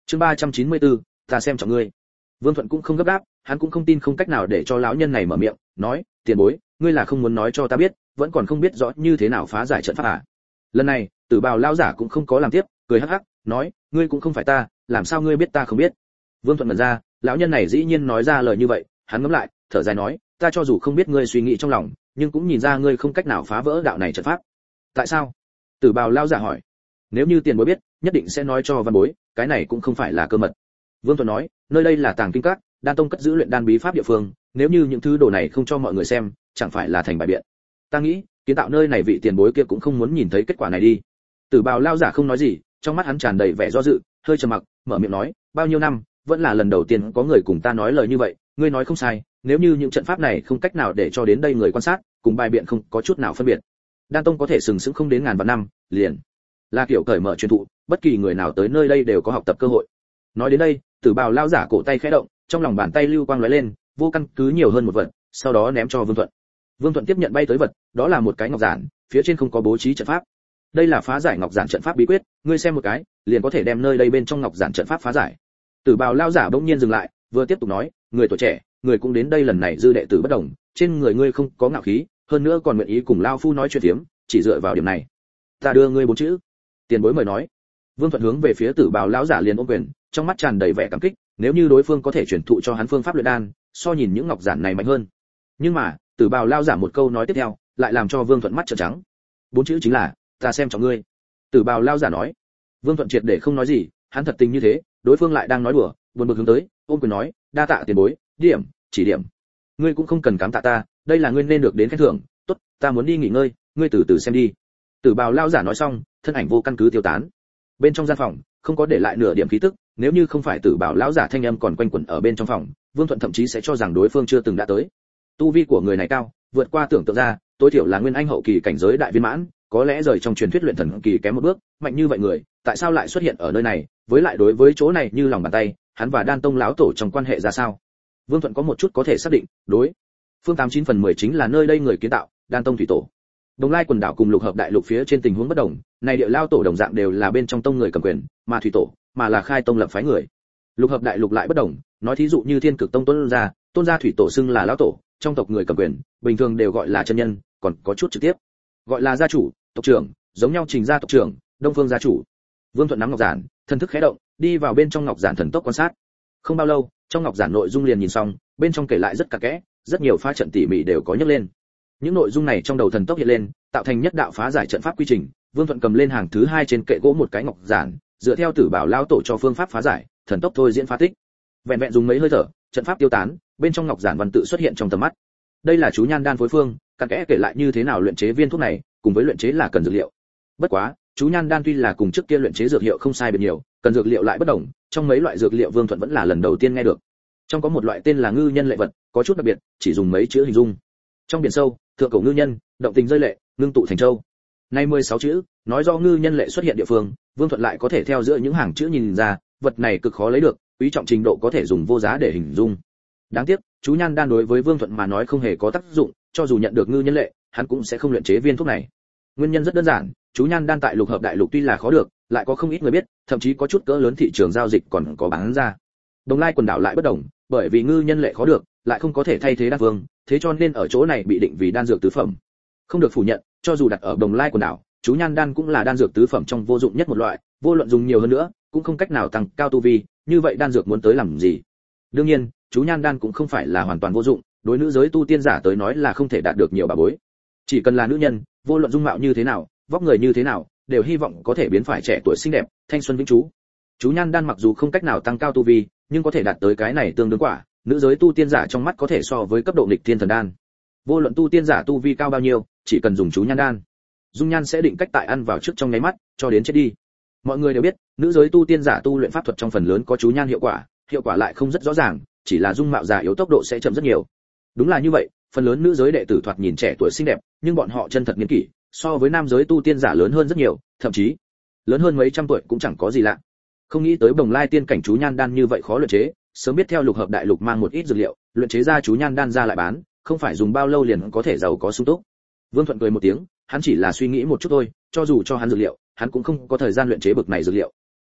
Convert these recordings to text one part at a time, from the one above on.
Chương 394, ta xem trọng ngươi. Vương Thuận cũng không gấp gáp, hắn cũng không tin không cách nào để cho lão nhân này mở miệng, nói, tiền bối, ngươi là không muốn nói cho ta biết, vẫn còn không biết rõ như thế nào phá giải trận pháp à? Lần này, Tử Bào lão giả cũng không có làm tiếp, cười hắc hắc, nói, ngươi cũng không phải ta, làm sao ngươi biết ta không biết? Vương Thuận mở ra, lão nhân này dĩ nhiên nói ra lời như vậy, hắn ngẫm lại, thở dài nói, ta cho dù không biết ngươi suy nghĩ trong lòng, nhưng cũng nhìn ra ngươi không cách nào phá vỡ đạo này trận pháp. Tại sao? Tử Bào lão giả hỏi. Nếu như tiền bối biết, nhất định sẽ nói cho văn bối, cái này cũng không phải là cơ mật. Vương Thuận nói, nơi đây là Tàng Kinh Các, Đan Tông cất giữ luyện đan bí pháp địa phương, nếu như những thứ đồ này không cho mọi người xem, chẳng phải là thành bài biện. Ta nghĩ, kiến tạo nơi này vị tiền bối kia cũng không muốn nhìn thấy kết quả này đi. Tử Bào lão giả không nói gì, trong mắt hắn tràn đầy vẻ do dự, hơi trầm mặc, mở miệng nói, bao nhiêu năm, vẫn là lần đầu tiên có người cùng ta nói lời như vậy, ngươi nói không sai, nếu như những trận pháp này không cách nào để cho đến đây người quan sát, cùng bài biện không có chút nào phân biệt. Đan Tông có thể sừng sững không đến ngàn vạn năm, liền là kiểu cởi mở truyền thụ, bất kỳ người nào tới nơi đây đều có học tập cơ hội. Nói đến đây, Tử Bào lão giả cổ tay khẽ động, trong lòng bàn tay lưu quang lóe lên, vô căn cứ nhiều hơn một vật, sau đó ném cho Vương Thuận. Vương Thuận tiếp nhận bay tới vật, đó là một cái ngọc giản, phía trên không có bố trí trận pháp. Đây là phá giải ngọc giản trận pháp bí quyết, ngươi xem một cái, liền có thể đem nơi đây bên trong ngọc giản trận pháp phá giải. Tử Bào lão giả bỗng nhiên dừng lại, vừa tiếp tục nói, người tuổi trẻ, người cũng đến đây lần này dư đệ tử bất đồng, trên người ngươi không có ngạo khí, hơn nữa còn nguyện ý cùng lão phu nói chuyện tiếm, chỉ dựa vào điểm này, ta đưa ngươi 4 chữ. Tiền bối mời nói. Vương Thuận hướng về phía Tử Bào lão giả liền ôm quyền, trong mắt tràn đầy vẻ cảm kích, nếu như đối phương có thể truyền thụ cho hắn phương pháp luyện đan, so nhìn những ngọc giản này mạnh hơn. Nhưng mà, Tử Bào lão giả một câu nói tiếp theo, lại làm cho Vương Thuận mắt trợn trắng. 4 chữ chính là, ta xem trọng ngươi. Tử Bào lão giả nói. Vương Thuận triệt để không nói gì, hắn thật tình như thế, đối phương lại đang nói đùa, buồn bực hướng tới, ôm quyền nói, đa tạ tiền bối, điểm, chỉ điểm. Ngươi cũng không cần cảm tạ ta, đây là ngươi nên được đến khen thưởng, tốt, ta muốn đi nghỉ ngơi, ngươi từ từ xem đi. Tử Bào lão giả nói xong, thân ảnh vô căn cứ tiêu tán. Bên trong gian phòng, không có để lại nửa điểm khí tức, nếu như không phải Tử Bào lão giả thanh âm còn quanh quẩn ở bên trong phòng, Vương Thuận thậm chí sẽ cho rằng đối phương chưa từng đã tới. Tu vi của người này cao, vượt qua tưởng tượng ra, tối thiểu là nguyên anh hậu kỳ cảnh giới đại viên mãn, có lẽ rời trong truyền thuyết luyện thần kỳ kém một bước, mạnh như vậy người, tại sao lại xuất hiện ở nơi này, với lại đối với chỗ này như lòng bàn tay, hắn và Đan Tông lão tổ trong quan hệ ra sao? Vương Thuận có một chút có thể xác định, đối phương 89 phần 10 chính là nơi đây người kiến tạo, Đan Tông thủy tổ. Đồng Lai quần đảo cùng Lục Hợp đại lục phía trên tình huống bất đồng, này địa lao tổ đồng dạng đều là bên trong tông người cầm quyền, mà thủy tổ, mà là khai tông lập phái người. Lục Hợp đại lục lại bất đồng, nói thí dụ như Thiên Cực tông tôn gia thủy tổ xưng là lão tổ, trong tộc người cầm quyền, bình thường đều gọi là chân nhân, còn có chút trực tiếp gọi là gia chủ, tộc trưởng, giống nhau Trình gia tộc trưởng, Đông Phương gia chủ. Vương Thuận nắm ngọc giản, thần thức khẽ động, đi vào bên trong ngọc giản thần tốc quan sát. Không bao lâu, trong ngọc giản nội dung liền nhìn xong, bên trong kể lại rất cặn kẽ, rất nhiều pha trận tỉ mỉ đều có nhắc lên. Những nội dung này trong đầu thần tốc hiện lên, tạo thành nhất đạo phá giải trận pháp quy trình. Vương Thuận cầm lên hàng thứ 2 trên kệ gỗ một cái ngọc giản, dựa theo Tử Bảo lão tổ cho phương pháp phá giải, thần tốc thôi diễn phá tích. Vẹn vẹn dùng mấy hơi thở, trận pháp tiêu tán, bên trong ngọc giản văn tự xuất hiện trong tầm mắt. Đây là chú nhan đan phối phương, cặn kẽ kể lại như thế nào luyện chế viên thuốc này, cùng với luyện chế là cần dược liệu. Bất quá, chú nhan đan tuy là cùng trước kia luyện chế dược hiệu không sai biệt nhiều, cần dược liệu lại bất đồng, trong mấy loại dược liệu Vương Thuận vẫn là lần đầu tiên nghe được. Trong có một loại tên là ngư nhân lệ vật, có chút đặc biệt, chỉ dùng mấy chữ hình dung. Trong biển sâu, thượng cổ ngư nhân, động tình rơi lệ, ngưng tụ thành châu. Nay 16 chữ, nói do ngư nhân lệ xuất hiện địa phương, Vương Thuận lại có thể theo giữa những hàng chữ nhìn ra, vật này cực khó lấy được, quý trọng trình độ có thể dùng vô giá để hình dung. Đáng tiếc, chú nhan đan đối với Vương Thuận mà nói không hề có tác dụng, cho dù nhận được ngư nhân lệ, hắn cũng sẽ không luyện chế viên thuốc này. Nguyên nhân rất đơn giản, chú nhan đan tại Lục Hợp đại lục tuy là khó được, lại có không ít người biết, thậm chí có chút cỡ lớn thị trường giao dịch còn có bán ra. Đồng Lai quần đảo lại bất đồng, bởi vì ngư nhân lệ khó được, lại không có thể thay thế đan vương, thế cho nên ở chỗ này bị định vì đan dược tứ phẩm. Không được phủ nhận, cho dù đặt ở Đồng Lai quần đảo, chú nhan đan cũng là đan dược tứ phẩm trong vô dụng nhất một loại, vô luận dùng nhiều hơn nữa, cũng không cách nào tăng cao tu vi, như vậy đan dược muốn tới làm gì? Đương nhiên, chú nhan đan cũng không phải là hoàn toàn vô dụng, đối nữ giới tu tiên giả tới nói là không thể đạt được nhiều bảo bối. Chỉ cần là nữ nhân, vô luận dung mạo như thế nào, vóc người như thế nào, đều hy vọng có thể biến phải trẻ tuổi xinh đẹp, thanh xuân vĩnh trú. Chú nhan đan mặc dù không cách nào tăng cao tu vi, nhưng có thể đạt tới cái này tương đương quả, nữ giới tu tiên giả trong mắt có thể so với cấp độ nghịch thiên thần đan. Vô luận tu tiên giả tu vi cao bao nhiêu, chỉ cần dùng chú nhan đan, dung nhan sẽ định cách tại ăn vào trước trong nháy mắt, cho đến chết đi. Mọi người đều biết, nữ giới tu tiên giả tu luyện pháp thuật trong phần lớn có chú nhan hiệu quả lại không rất rõ ràng, chỉ là dung mạo già yếu tốc độ sẽ chậm rất nhiều. Đúng là như vậy, phần lớn nữ giới đệ tử thoạt nhìn trẻ tuổi xinh đẹp, nhưng bọn họ chân thật niên kỷ, so với nam giới tu tiên giả lớn hơn rất nhiều, thậm chí lớn hơn mấy trăm tuổi cũng chẳng có gì lạ. Không nghĩ tới Bồng Lai tiên cảnh chú nhan đan như vậy khó luyện chế, sớm biết theo Lục Hợp đại lục mang một ít dược liệu, luyện chế ra chú nhan đan ra lại bán, không phải dùng bao lâu liền có thể giàu có sung túc. Vương Thuận cười một tiếng, hắn chỉ là suy nghĩ một chút thôi, cho dù cho hắn dược liệu, hắn cũng không có thời gian luyện chế bực này dược liệu.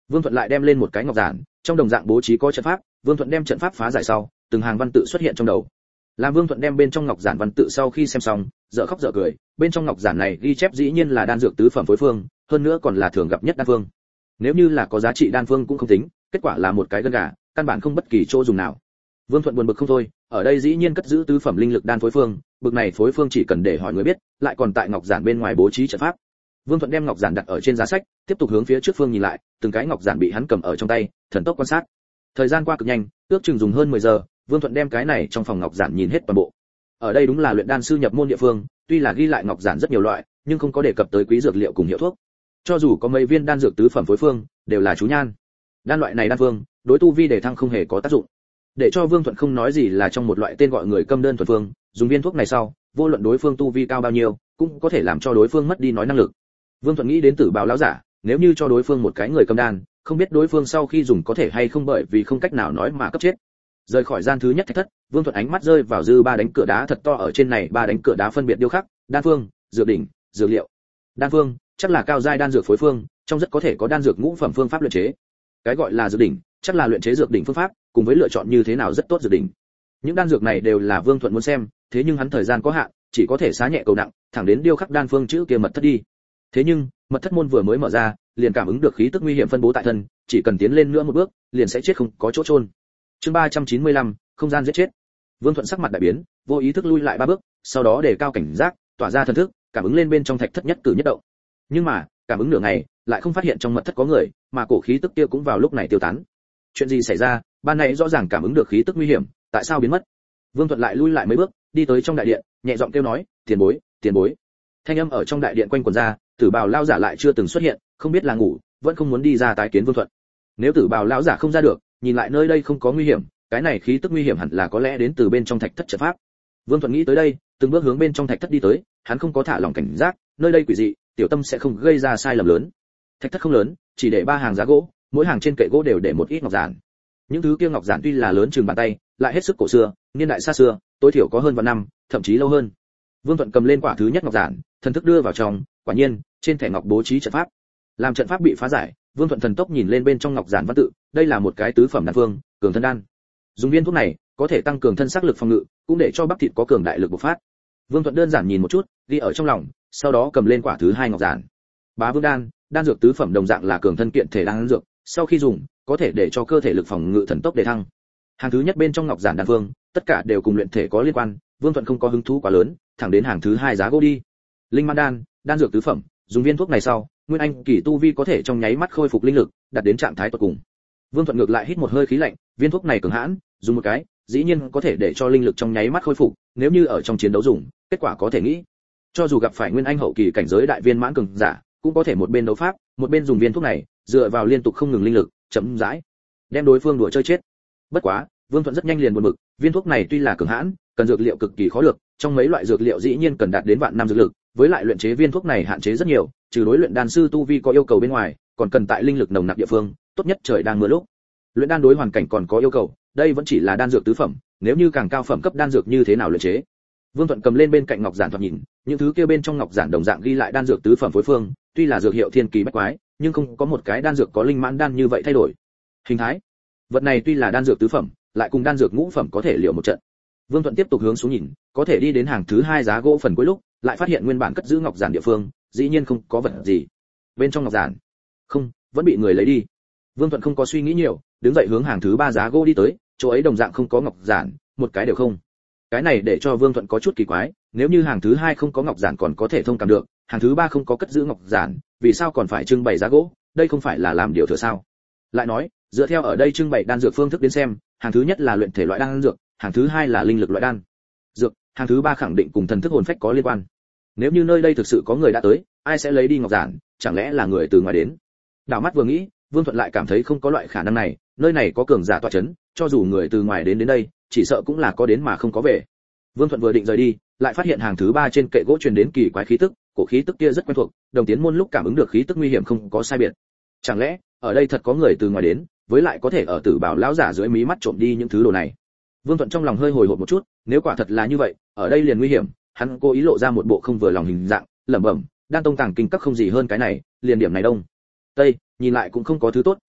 Vương Thuận lại đem lên một cái ngọc giản, trong đồng dạng bố trí có trận pháp, Vương Thuận đem trận pháp phá giải sau, từng hàng văn tự xuất hiện trong đầu. Làm Vương Thuận đem bên trong ngọc giản văn tự sau khi xem xong, dở khóc dở cười, bên trong ngọc giản này ghi chép dĩ nhiên là đan dược tứ phẩm phối phương, hơn nữa còn là thường gặp nhất đan phương. Nếu như là có giá trị đan phương cũng không tính, kết quả là một cái gân gà, căn bản không bất kỳ chỗ dùng nào. Vương Thuận buồn bực không thôi, ở đây dĩ nhiên cất giữ tứ phẩm linh lực đan phối phương, bực này phối phương chỉ cần để hỏi người biết, lại còn tại ngọc giản bên ngoài bố trí trận pháp. Vương Thuận đem ngọc giản đặt ở trên giá sách, tiếp tục hướng phía trước phương nhìn lại, từng cái ngọc giản bị hắn cầm ở trong tay, thần tốc quan sát. Thời gian qua cực nhanh, ước chừng dùng hơn 10 giờ, Vương Thuận đem cái này trong phòng ngọc giản nhìn hết toàn bộ. Ở đây đúng là luyện đan sư nhập môn địa phương, tuy là ghi lại ngọc giản rất nhiều loại, nhưng không có đề cập tới quý dược liệu cùng hiệu thuốc. Cho dù có mấy viên đan dược tứ phẩm phối phương, đều là chú nhan. Đan loại này đan phương, đối tu vi để thăng không hề có tác dụng. Để cho Vương Thuận không nói gì là trong một loại tên gọi người câm đơn thuần phương, dùng viên thuốc này sau, vô luận đối phương tu vi cao bao nhiêu, cũng có thể làm cho đối phương mất đi nói năng lực. Vương Thuận nghĩ đến Tử Bào lão giả, nếu như cho đối phương một cái người câm đan, không biết đối phương sau khi dùng có thể hay không bởi vì không cách nào nói mà cấp chết. Rời khỏi gian thứ nhất thạch thất, Vương Thuận ánh mắt rơi vào dư ba đánh cửa đá thật to ở trên này, ba đánh cửa đá phân biệt điêu khắc, đan phương, dược đỉnh, dược liệu. Đan phương, chắc là cao giai đan dược phối phương, trong rất có thể có đan dược ngũ phẩm phương pháp luyện chế. Cái gọi là dược đỉnh, chắc là luyện chế dược đỉnh phương pháp, cùng với lựa chọn như thế nào rất tốt dược đỉnh. Những đan dược này đều là Vương Thuận muốn xem, thế nhưng hắn thời gian có hạn, chỉ có thể xá nhẹ cầu nặng, thẳng đến điêu khắc đan phương chữ kia mật thất đi. Thế nhưng, mật thất môn vừa mới mở ra, liền cảm ứng được khí tức nguy hiểm phân bố tại thân, chỉ cần tiến lên nữa một bước, liền sẽ chết không có chỗ chôn. Chương 395, không gian giết chết. Vương Thuận sắc mặt đại biến, vô ý thức lui lại 3 bước, sau đó đề cao cảnh giác, tỏa ra thần thức, cảm ứng lên bên trong thạch thất nhất cử nhất động. Nhưng mà, cảm ứng nửa ngày, lại không phát hiện trong mật thất có người, mà cổ khí tức kia cũng vào lúc này tiêu tán. Chuyện gì xảy ra? Ban nãy rõ ràng cảm ứng được khí tức nguy hiểm, tại sao biến mất? Vương Thuận lại lui lại mấy bước, đi tới trong đại điện, nhẹ giọng kêu nói, "Tiền bối, tiền bối." Thanh âm ở trong đại điện quanh quẩn ra, Tử Bào lão giả lại chưa từng xuất hiện, không biết là ngủ, vẫn không muốn đi ra tái kiến Vương Thuận. Nếu Tử Bào lão giả không ra được, nhìn lại nơi đây không có nguy hiểm, cái này khí tức nguy hiểm hẳn là có lẽ đến từ bên trong thạch thất trận pháp. Vương Thuận nghĩ tới đây, từng bước hướng bên trong thạch thất đi tới, hắn không có thả lỏng cảnh giác, nơi đây quỷ dị, tiểu tâm sẽ không gây ra sai lầm lớn. Thạch thất không lớn, chỉ để 3 hàng giá gỗ, mỗi hàng trên kệ gỗ đều để một ít ngọc giản. Những thứ kia ngọc giản tuy là lớn chừng bàn tay, lại hết sức cổ xưa, niên đại xa xưa, tối thiểu có hơn vạn năm, thậm chí lâu hơn. Vương Thuận cầm lên quả thứ nhất ngọc giản, thần thức đưa vào trong, quả nhiên, trên thẻ ngọc bố trí trận pháp. Làm trận pháp bị phá giải, Vương Thuận thần tốc nhìn lên bên trong ngọc giản văn tự, đây là một cái tứ phẩm đan phương, cường thân đan. Dùng viên thuốc này, có thể tăng cường thân xác lực phòng ngự, cũng để cho bắp thịt có cường đại lực bộc phát. Vương Thuận đơn giản nhìn một chút, ghi ở trong lòng, sau đó cầm lên quả thứ hai ngọc giản. Bá Vương đan, đan dược tứ phẩm đồng dạng là cường thân kiện thể đan dược, sau khi dùng, có thể để cho cơ thể lực phòng ngự thần tốc đề thăng. Hàng thứ nhất bên trong ngọc giản đan phương, tất cả đều cùng luyện thể có liên quan, Vương Thuận không có hứng thú quá lớn, thẳng đến hàng thứ hai giá gỗ đi. Linh Man đan, đan dược tứ phẩm, dùng viên thuốc này sau, nguyên anh kỳ tu vi có thể trong nháy mắt khôi phục linh lực, đạt đến trạng thái tuyệt cùng. Vương Thuận ngược lại hít một hơi khí lạnh, viên thuốc này cường hãn, dùng một cái, dĩ nhiên có thể để cho linh lực trong nháy mắt khôi phục, nếu như ở trong chiến đấu dùng, kết quả có thể nghĩ. Cho dù gặp phải nguyên anh hậu kỳ cảnh giới đại viên mãn cường giả, cũng có thể một bên đấu pháp, một bên dùng viên thuốc này, dựa vào liên tục không ngừng linh lực, chậm rãi đem đối phương đùa chơi chết. Bất quá, Vương Thuận rất nhanh liền buồn bực, viên thuốc này tuy là cường hãn, cần dược liệu cực kỳ khó được, trong mấy loại dược liệu dĩ nhiên cần đạt đến vạn năm dược lực, với lại luyện chế viên thuốc này hạn chế rất nhiều, trừ đối luyện đan sư tu vi có yêu cầu bên ngoài, còn cần tại linh lực nồng nặc địa phương, tốt nhất trời đang mưa lúc. Luyện đan đối hoàn cảnh còn có yêu cầu, đây vẫn chỉ là đan dược tứ phẩm, nếu như càng cao phẩm cấp đan dược như thế nào luyện chế. Vương Thuận cầm lên bên cạnh ngọc giản thoạt nhìn, những thứ kia bên trong ngọc giản đồng dạng ghi lại đan dược tứ phẩm phối phương, tuy là dược hiệu thiên kỳ bách quái, nhưng không có một cái đan dược có linh mãn đan như vậy thay đổi. Hình thái, vật này tuy là đan dược tứ phẩm, lại cùng đan dược ngũ phẩm có thể liệu một trận. Vương Thuận tiếp tục hướng xuống nhìn, có thể đi đến hàng thứ hai giá gỗ phần cuối lúc, lại phát hiện nguyên bản cất giữ ngọc giản địa phương, dĩ nhiên không có vật gì. Bên trong ngọc giản, không, vẫn bị người lấy đi. Vương Thuận không có suy nghĩ nhiều, đứng dậy hướng hàng thứ ba giá gỗ đi tới, chỗ ấy đồng dạng không có ngọc giản, một cái đều không. Cái này để cho Vương Thuận có chút kỳ quái, nếu như hàng thứ hai không có ngọc giản còn có thể thông cảm được, hàng thứ ba không có cất giữ ngọc giản, vì sao còn phải trưng bày giá gỗ, đây không phải là làm điều thừa sao? Lại nói, dựa theo ở đây trưng bày đan dược phương thức đến xem, hàng thứ nhất là luyện thể loại đan dược, hàng thứ hai là linh lực loại đan dược, hàng thứ ba khẳng định cùng thần thức hồn phách có liên quan. Nếu như nơi đây thực sự có người đã tới, ai sẽ lấy đi ngọc giản, chẳng lẽ là người từ ngoài đến? Đảo mắt vừa nghĩ, Vương Thuận lại cảm thấy không có loại khả năng này, nơi này có cường giả tọa chấn, cho dù người từ ngoài đến đây, chỉ sợ cũng là có đến mà không có về. Vương Thuận vừa định rời đi, lại phát hiện hàng thứ ba trên kệ gỗ truyền đến kỳ quái khí tức, cổ khí tức kia rất quen thuộc, Đồng Tiến môn lúc cảm ứng được khí tức nguy hiểm không có sai biệt. Chẳng lẽ ở đây thật có người từ ngoài đến, với lại có thể ở Tử Bảo lão giả dưới mí mắt trộm đi những thứ đồ này? Vương Thuận trong lòng hơi hồi hộp một chút, nếu quả thật là như vậy, ở đây liền nguy hiểm, hắn cố ý lộ ra một bộ không vừa lòng hình dạng, lẩm bẩm, đan tông tàng kinh các không gì hơn cái này, liền điểm này đông tây, nhìn lại cũng không có thứ tốt,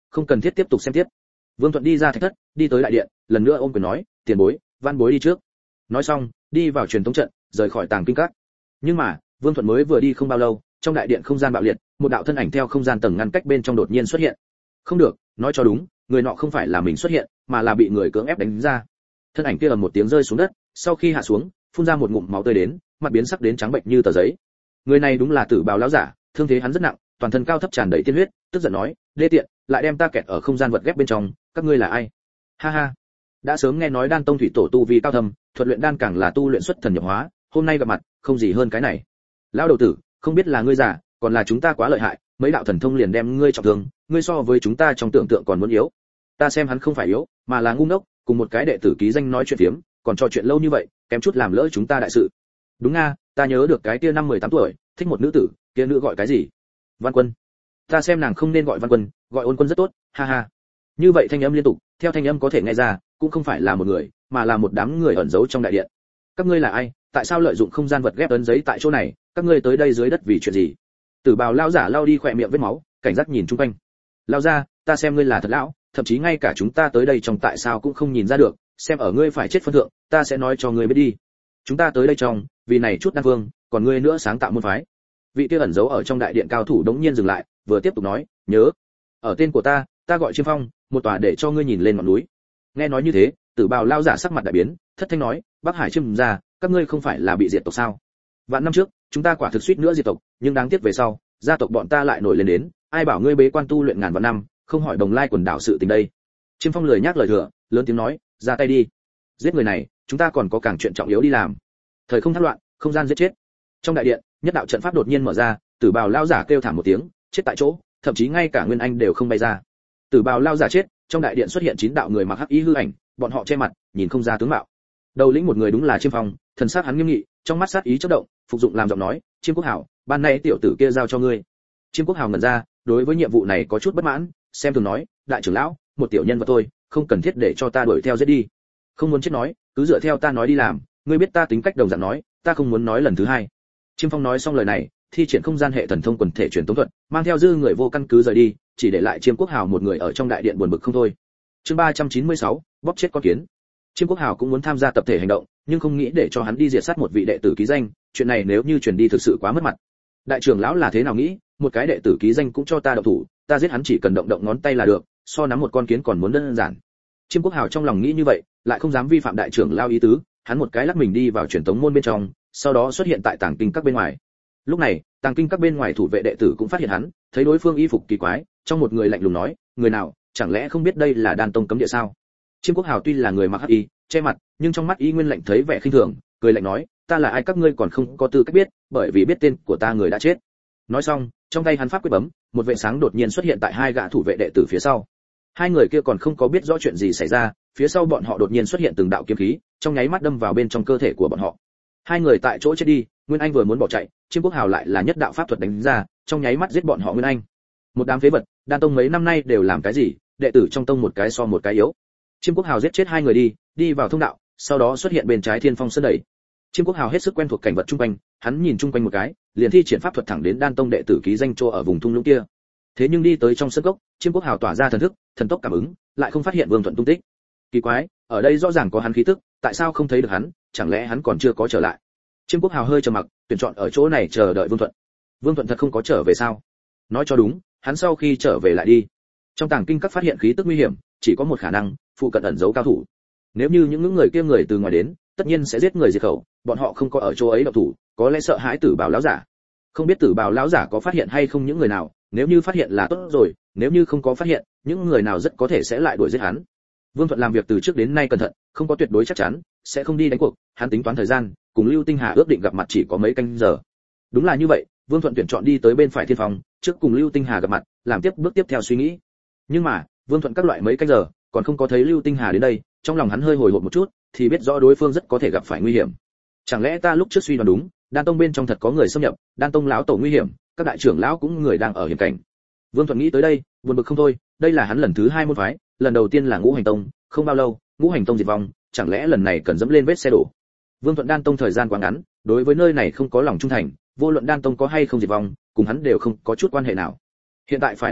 không cần thiết tiếp tục xem tiếp. Vương Thuận đi ra thạch thất, đi tới đại điện, lần nữa ôm quyền nói, tiền bối, văn bối đi trước. Nói xong, đi vào truyền tống trận, rời khỏi tàng kinh các. Nhưng mà, Vương Thuận mới vừa đi không bao lâu, trong đại điện không gian bạo liệt, một đạo thân ảnh theo không gian tầng ngăn cách bên trong đột nhiên xuất hiện. Không được, nói cho đúng, người nọ không phải là mình xuất hiện, mà là bị người cưỡng ép đánh ra. Thân ảnh kia ầm một tiếng rơi xuống đất, sau khi hạ xuống, phun ra một ngụm máu tươi đến, mặt biến sắc đến trắng bệnh như tờ giấy. Người này đúng là Tử Bào lão giả, thương thế hắn rất nặng, toàn thân cao thấp tràn đầy tiên huyết, tức giận nói, đê tiện, lại đem ta kẹt ở không gian vật ghép bên trong, các ngươi là ai? Ha ha, đã sớm nghe nói Đan Tông thủy tổ tu vi cao thâm, thuật luyện đan càng là tu luyện xuất thần nhập hóa, hôm nay gặp mặt, không gì hơn cái này. Lão đầu tử, không biết là ngươi giả, còn là chúng ta quá lợi hại, mấy đạo thần thông liền đem ngươi trọng thương, ngươi so với chúng ta trong tưởng tượng còn muốn yếu. Ta xem hắn không phải yếu, mà là ngu ngốc, cùng một cái đệ tử ký danh nói chuyện phiếm, còn trò chuyện lâu như vậy, kém chút làm lỡ chúng ta đại sự. Đúng nga, ta nhớ được cái kia năm 18 tuổi, thích một nữ tử, kia nữ gọi cái gì? Văn Quân. Ta xem nàng không nên gọi Văn Quân, gọi Ôn Quân rất tốt, ha ha. Như vậy thanh âm liên tục, theo thanh âm có thể nghe ra, cũng không phải là một người, mà là một đám người ẩn giấu trong đại điện. Các ngươi là ai? Tại sao lợi dụng không gian vật ghép ấn giấy tại chỗ này? Các ngươi tới đây dưới đất vì chuyện gì? Tử Bào lão giả lau đi khỏe miệng vết máu, cảnh giác nhìn chung quanh. Lão gia, ta xem ngươi là thật lão, thậm chí ngay cả chúng ta tới đây trong tại sao cũng không nhìn ra được, xem ở ngươi phải chết phân thượng, ta sẽ nói cho ngươi biết đi. Chúng ta tới đây trong, vì này chút đan vương, còn ngươi nữa sáng tạo môn phái. Vị kia ẩn giấu ở trong đại điện cao thủ đống nhiên dừng lại, vừa tiếp tục nói, nhớ, ở tên của ta gọi Chiêm Phong, một tòa để cho ngươi nhìn lên ngọn núi. Nghe nói như thế, Tử Bào lão giả sắc mặt đại biến, thất thanh nói, Bắc Hải Chiêm gia, các ngươi không phải là bị diệt tộc sao? Vạn năm trước, chúng ta quả thực suýt nữa diệt tộc, nhưng đáng tiếc về sau, gia tộc bọn ta lại nổi lên đến, ai bảo ngươi bế quan tu luyện ngàn vạn năm, không hỏi Đồng Lai quần đảo sự tình đây. Chiêm Phong lười nhác lời thừa, lớn tiếng nói, ra tay đi. Giết người này, chúng ta còn có càng chuyện trọng yếu đi làm. Thời không thác loạn, không gian giết chết. Trong đại điện, nhất đạo trận pháp đột nhiên mở ra, Tử Bào lão giả kêu thảm một tiếng, chết tại chỗ, thậm chí ngay cả Nguyên Anh đều không bay ra. Tử Bào lão giả chết, trong đại điện xuất hiện 9 đạo người mặc hắc y hư ảnh, bọn họ che mặt, nhìn không ra tướng mạo. Đầu lĩnh một người đúng là Chiêm Phong, thần sắc hắn nghiêm nghị, trong mắt sát ý chớp động, phục dụng làm giọng nói, Chiêm Quốc Hảo, ban nay tiểu tử kia giao cho ngươi. Chiêm Quốc Hảo ngẩn ra, đối với nhiệm vụ này có chút bất mãn, xem thường nói, đại trưởng lão, một tiểu nhân vật thôi, không cần thiết để cho ta đuổi theo giết đi. Không muốn chết nói, cứ dựa theo ta nói đi làm, ngươi biết ta tính cách đồng dạng nói, ta không muốn nói lần thứ hai. Chiêm Phong nói xong lời này, thi triển không gian hệ thần thông quần thể truyền tống thuật, mang theo dư người vô căn cứ rời đi, chỉ để lại Chiêm Quốc Hào một người ở trong đại điện buồn bực không thôi. Chương 396, bóp chết con kiến. Chiêm Quốc Hào cũng muốn tham gia tập thể hành động, nhưng không nghĩ để cho hắn đi diệt sát một vị đệ tử ký danh, chuyện này nếu như truyền đi thực sự quá mất mặt. Đại trưởng lão là thế nào nghĩ, một cái đệ tử ký danh cũng cho ta động thủ, ta giết hắn chỉ cần động động ngón tay là được, so nắm một con kiến còn muốn đơn giản. Chiêm Quốc Hào trong lòng nghĩ như vậy, lại không dám vi phạm đại trưởng lão ý tứ, hắn một cái lắc mình đi vào truyền tống môn bên trong, sau đó xuất hiện tại tàng kinh các bên ngoài. Lúc này, tàng kinh các bên ngoài thủ vệ đệ tử cũng phát hiện hắn, thấy đối phương y phục kỳ quái, trong một người lạnh lùng nói, người nào, chẳng lẽ không biết đây là Đan Tông cấm địa sao? Chiêm Quốc Hào tuy là người mặc hắc y, che mặt, nhưng trong mắt y nguyên lạnh thấy vẻ khinh thường, cười lạnh nói, ta là ai các ngươi còn không có tư cách biết, bởi vì biết tên của ta người đã chết. Nói xong, trong tay hắn pháp quyết bấm, một vệ sáng đột nhiên xuất hiện tại hai gã thủ vệ đệ tử phía sau. Hai người kia còn không có biết rõ chuyện gì xảy ra, phía sau bọn họ đột nhiên xuất hiện từng đạo kiếm khí, trong nháy mắt đâm vào bên trong cơ thể của bọn họ. Hai người tại chỗ chết đi, Nguyên Anh vừa muốn bỏ chạy, Chiêm Quốc Hào lại là nhất đạo pháp thuật đánh ra, trong nháy mắt giết bọn họ Nguyên Anh. Một đám phế vật, Đan Tông mấy năm nay đều làm cái gì, đệ tử trong tông một cái so một cái yếu. Chiêm Quốc Hào giết chết hai người đi vào thông đạo, sau đó xuất hiện bên trái Thiên Phong Sơn đẩy. Chiêm Quốc Hào hết sức quen thuộc cảnh vật chung quanh, hắn nhìn chung quanh một cái, liền thi triển pháp thuật thẳng đến Đan Tông đệ tử ký danh chỗ ở vùng thung lũng kia. Thế nhưng đi tới trong sân cốc, Chiêm Quốc Hào tỏa ra thần thức, thần tốc cảm ứng, lại không phát hiện Vương Thuận tung tích. Kỳ quái, ở đây rõ ràng có hắn khí tức, tại sao không thấy được hắn, chẳng lẽ hắn còn chưa có trở lại? Chiêm Quốc Hào hơi trầm mặc, tuyển chọn ở chỗ này chờ đợi Vương Thuận. Vương Thuận thật không có trở về sao? Nói cho đúng, hắn sau khi trở về lại đi. Trong tàng kinh các phát hiện khí tức nguy hiểm, chỉ có một khả năng, phụ cận ẩn giấu cao thủ. Nếu như những người kia người từ ngoài đến, tất nhiên sẽ giết người diệt khẩu, bọn họ không có ở chỗ ấy động thủ, có lẽ sợ hãi Tử Bào lão giả. Không biết Tử Bào lão giả có phát hiện hay không những người nào, nếu như phát hiện là tốt rồi, nếu như không có phát hiện, những người nào rất có thể sẽ lại đuổi giết hắn. Vương Thuận làm việc từ trước đến nay cẩn thận, không có tuyệt đối chắc chắn, sẽ không đi đánh cuộc, hắn tính toán thời gian, cùng Lưu Tinh Hà ước định gặp mặt chỉ có mấy canh giờ. Đúng là như vậy, Vương Thuận tuyển chọn đi tới bên phải Thiên Phong, trước cùng Lưu Tinh Hà gặp mặt, làm tiếp bước tiếp theo suy nghĩ. Nhưng mà, Vương Thuận các loại mấy canh giờ, còn không có thấy Lưu Tinh Hà đến đây, trong lòng hắn hơi hồi hộp một chút, thì biết rõ đối phương rất có thể gặp phải nguy hiểm. Chẳng lẽ ta lúc trước suy đoán đúng, Đan Tông bên trong thật có người xâm nhập, Đan Tông lão tổ nguy hiểm, các đại trưởng lão cũng người đang ở hiểm cảnh. Vương Thuận nghĩ tới đây, buồn bực không thôi, đây là hắn lần thứ 2 môn phái, lần đầu tiên là Ngũ Hành Tông, không bao lâu, Ngũ Hành Tông diệt vong, chẳng lẽ lần này cần dẫm lên vết xe đổ. Vương Thuận Đan Tông thời gian quá ngắn, đối với nơi này không có lòng trung thành, vô luận Đan Tông có hay không diệt vong, cùng hắn đều không có chút quan hệ nào. Hiện tại phải làm việc,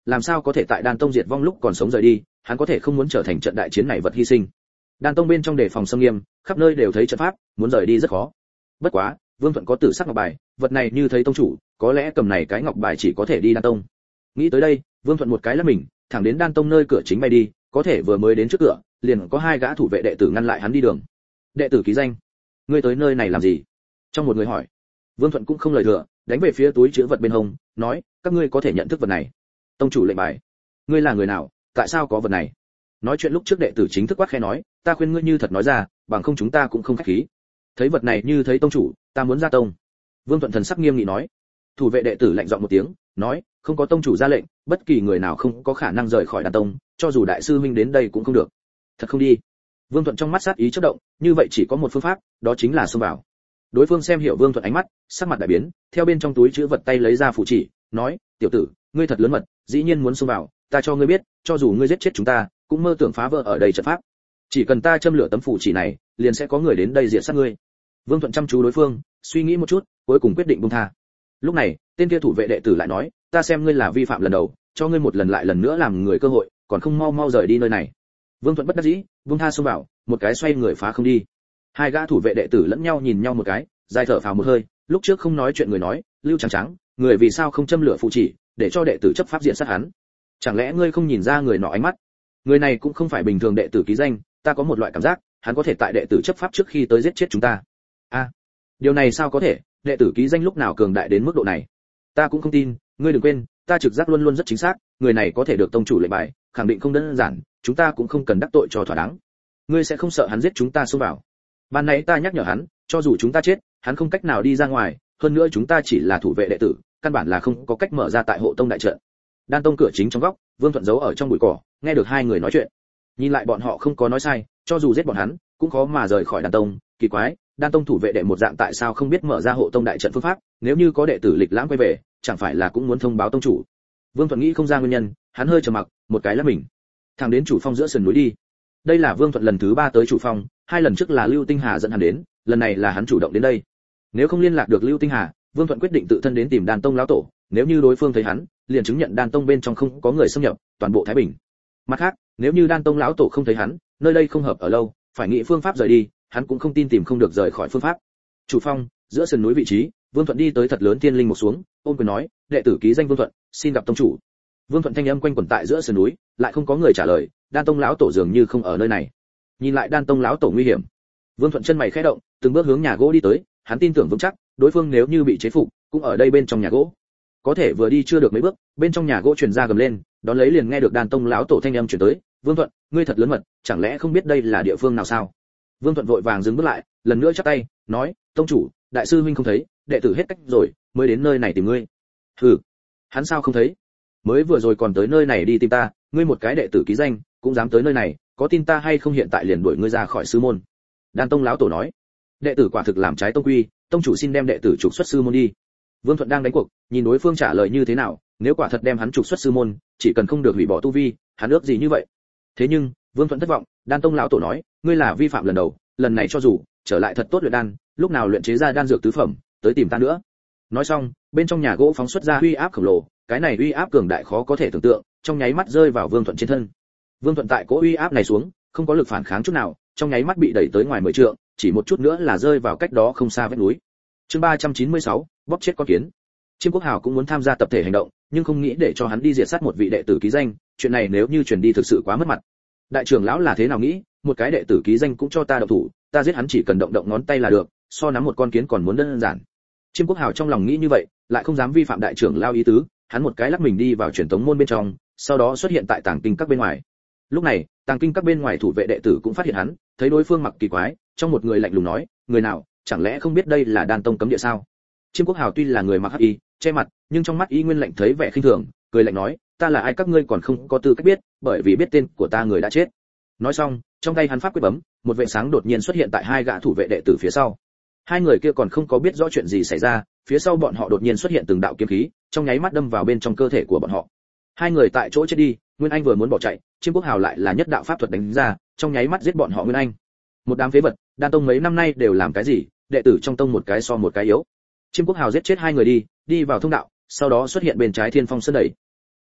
làm sao có thể tại Đan Tông diệt vong lúc còn sống rời đi, hắn có thể không muốn trở thành trận đại chiến này vật hy sinh. Đan Tông bên trong đề phòng xâm nghiêm, khắp nơi đều thấy trận pháp, muốn rời đi rất khó. Bất quá, Vương Thuận có tử sắc ngọc bài, vật này như thấy tông chủ, có lẽ cầm này cái ngọc bài chỉ có thể đi Đan Tông. Nghĩ tới đây, Vương Thuận một cái lắc mình, thẳng đến Đan Tông nơi cửa chính bay đi, có thể vừa mới đến trước cửa, liền có hai gã thủ vệ đệ tử ngăn lại hắn đi đường. Đệ tử ký danh, ngươi tới nơi này làm gì? Trong một người hỏi. Vương Thuận cũng không lời thừa, đánh về phía túi trữ vật bên hông, nói, các ngươi có thể nhận thức vật này. Tông chủ lệnh bài. Ngươi là người nào, tại sao có vật này? Nói chuyện lúc trước đệ tử chính thức quát khẽ nói, ta khuyên ngươi như thật nói ra, bằng không chúng ta cũng không khách khí. Thấy vật này như thấy tông chủ, ta muốn ra tông. Vương Thuận thần sắc nghiêm nghị nói. Thủ vệ đệ tử lạnh giọng một tiếng, nói, không có tông chủ ra lệnh, bất kỳ người nào không có khả năng rời khỏi Đan Tông, cho dù đại sư huynh đến đây cũng không được. Thật không đi? Vương Thuận trong mắt sát ý chớp động, như vậy chỉ có một phương pháp, đó chính là xông vào. Đối phương xem hiểu Vương Thuận ánh mắt, sắc mặt đại biến, theo bên trong túi trữ vật tay lấy ra phù chỉ, nói, tiểu tử, ngươi thật lớn mật, dĩ nhiên muốn xông vào, ta cho ngươi biết, cho dù ngươi giết chết chúng ta, cũng mơ tưởng phá vỡ ở đây trận pháp. Chỉ cần ta châm lửa tấm phù chỉ này, liền sẽ có người đến đây diệt sát ngươi. Vương Thuận chăm chú đối phương, suy nghĩ một chút, cuối cùng quyết định buông tha. Lúc này, tên kia thủ vệ đệ tử lại nói, ta xem ngươi là vi phạm lần đầu, cho ngươi một lần lại lần nữa làm người cơ hội, còn không mau mau rời đi nơi này. Vương Thuận bất đắc dĩ, buông tha xông vào, một cái xoay người phá không đi. Hai gã thủ vệ đệ tử lẫn nhau nhìn nhau một cái, dài thở phào một hơi, lúc trước không nói chuyện người nói, Lưu Trắng Trắng, người vì sao không châm lửa phù chỉ, để cho đệ tử chấp pháp diện sát hắn? Chẳng lẽ ngươi không nhìn ra người nọ ánh mắt? Người này cũng không phải bình thường đệ tử ký danh, ta có một loại cảm giác, hắn có thể tại đệ tử chấp pháp trước khi tới giết chết chúng ta. A, điều này sao có thể, đệ tử ký danh lúc nào cường đại đến mức độ này? Ta cũng không tin, ngươi đừng quên, ta trực giác luôn luôn rất chính xác, người này có thể được tông chủ lệnh bài, khẳng định không đơn giản, chúng ta cũng không cần đắc tội cho thỏa đáng. Ngươi sẽ không sợ hắn giết chúng ta xông vào? Ban nãy ta nhắc nhở hắn, cho dù chúng ta chết, hắn không cách nào đi ra ngoài, hơn nữa chúng ta chỉ là thủ vệ đệ tử, căn bản là không có cách mở ra tại hộ tông đại trận. Đan Tông cửa chính trong góc, Vương Thuận giấu ở trong bụi cỏ, nghe được hai người nói chuyện. Nhìn lại bọn họ không có nói sai, cho dù giết bọn hắn, cũng khó mà rời khỏi Đan Tông. Kỳ quái, Đan Tông thủ vệ đệ một dạng tại sao không biết mở ra hộ tông đại trận phương pháp? Nếu như có đệ tử lịch lãm quay về, chẳng phải là cũng muốn thông báo tông chủ? Vương Thuận nghĩ không ra nguyên nhân, hắn hơi trầm mặc, một cái lắc mình, thẳng đến chủ phong giữa sườn núi đi. Đây là Vương Thuận lần thứ 3 tới chủ phong, 2 lần trước là Lưu Tinh Hà dẫn hắn đến, lần này là hắn chủ động đến đây. Nếu không liên lạc được Lưu Tinh Hà, Vương Thuận quyết định tự thân đến tìm Đan Tông lão tổ, nếu như đối phương thấy hắn, liền chứng nhận Đan Tông bên trong không có người xâm nhập, toàn bộ thái bình. Mặt khác, nếu như Đan Tông lão tổ không thấy hắn, nơi đây không hợp ở lâu, phải nghĩ phương pháp rời đi, hắn cũng không tin tìm không được rời khỏi phương pháp. Chủ phong, giữa sườn núi vị trí, Vương Thuận đi tới thật lớn thiên linh một xuống, ôm quyền nói, đệ tử ký danh Vương Thuận, xin gặp tông chủ. Vương Thuận thanh âm quanh quẩn tại giữa sườn núi, lại không có người trả lời, Đan Tông lão tổ dường như không ở nơi này. Nhìn lại Đan Tông lão tổ nguy hiểm, Vương Thuận chân mày khẽ động, từng bước hướng nhà gỗ đi tới, hắn tin tưởng vững chắc, đối phương nếu như bị chế phục, cũng ở đây bên trong nhà gỗ. Có thể vừa đi chưa được mấy bước, bên trong nhà gỗ truyền ra gầm lên, đón lấy liền nghe được Đan Tông lão tổ thanh âm truyền tới, "Vương Thuận, ngươi thật lớn mật, chẳng lẽ không biết đây là địa phương nào sao?" Vương Thuận vội vàng dừng bước lại, lần nữa chắp tay, nói, "Tông chủ, đại sư huynh không thấy, đệ tử hết cách rồi, mới đến nơi này tìm ngươi." "Hừ, hắn sao không thấy? Mới vừa rồi còn tới nơi này đi tìm ta, ngươi một cái đệ tử ký danh, cũng dám tới nơi này, có tin ta hay không hiện tại liền đuổi ngươi ra khỏi sư môn." Đan Tông lão tổ nói, "Đệ tử quả thực làm trái tông quy, tông chủ xin đem đệ tử trục xuất sư môn đi." Vương Thuận đang đánh cuộc, nhìn đối phương trả lời như thế nào, nếu quả thật đem hắn trục xuất sư môn, chỉ cần không được hủy bỏ tu vi, hắn ước gì như vậy. Thế nhưng, Vương Thuận thất vọng, Đan Tông lão tổ nói, "Ngươi là vi phạm lần đầu, lần này cho dù trở lại thật tốt luyện đan, lúc nào luyện chế ra đan dược tứ phẩm, tới tìm ta nữa." Nói xong, bên trong nhà gỗ phóng xuất ra uy áp khổng lồ, cái này uy áp cường đại khó có thể tưởng tượng, trong nháy mắt rơi vào Vương Thuận trên thân. Vương Thuận tại cỗ uy áp này xuống, không có lực phản kháng chút nào, trong nháy mắt bị đẩy tới ngoài 10 trượng, chỉ một chút nữa là rơi vào cách đó không xa vách núi. Chương 396, bóp chết con kiến. Chiêm Quốc Hào cũng muốn tham gia tập thể hành động, nhưng không nghĩ để cho hắn đi diệt sát một vị đệ tử ký danh, chuyện này nếu như truyền đi thực sự quá mất mặt. Đại trưởng lão là thế nào nghĩ, một cái đệ tử ký danh cũng cho ta động thủ, ta giết hắn chỉ cần động động ngón tay là được, so nắm một con kiến còn muốn đơn giản. Chiêm Quốc Hào trong lòng nghĩ như vậy, lại không dám vi phạm đại trưởng lão ý tứ, hắn một cái lắc mình đi vào truyền tống môn bên trong, sau đó xuất hiện tại tàng kinh các bên ngoài. Lúc này, tàng kinh các bên ngoài thủ vệ đệ tử cũng phát hiện hắn, thấy đối phương mặc kỳ quái, trong một người lạnh lùng nói, "Người nào, chẳng lẽ không biết đây là Đan Tông cấm địa sao?" Chiêm Quốc Hào tuy là người mặc hắc y, che mặt, nhưng trong mắt y nguyên lạnh thấy vẻ khinh thường, cười lạnh nói, "Ta là ai các ngươi còn không có tư cách biết, bởi vì biết tên của ta người đã chết." Nói xong, trong tay hắn pháp quyết bấm, một vệ sáng đột nhiên xuất hiện tại hai gã thủ vệ đệ tử phía sau. Hai người kia còn không có biết rõ chuyện gì xảy ra, phía sau bọn họ đột nhiên xuất hiện từng đạo kiếm khí, trong nháy mắt đâm vào bên trong cơ thể của bọn họ. Hai người tại chỗ chết đi, Nguyên Anh vừa muốn bỏ chạy, Chiêm Quốc Hào lại là nhất đạo pháp thuật đánh ra, trong nháy mắt giết bọn họ Nguyên Anh. Một đám phế vật, Đan Tông mấy năm nay đều làm cái gì, đệ tử trong tông một cái so một cái yếu. Chiêm Quốc Hào giết chết hai người đi vào thông đạo, sau đó xuất hiện bên trái Thiên Phong Sơn đẩy.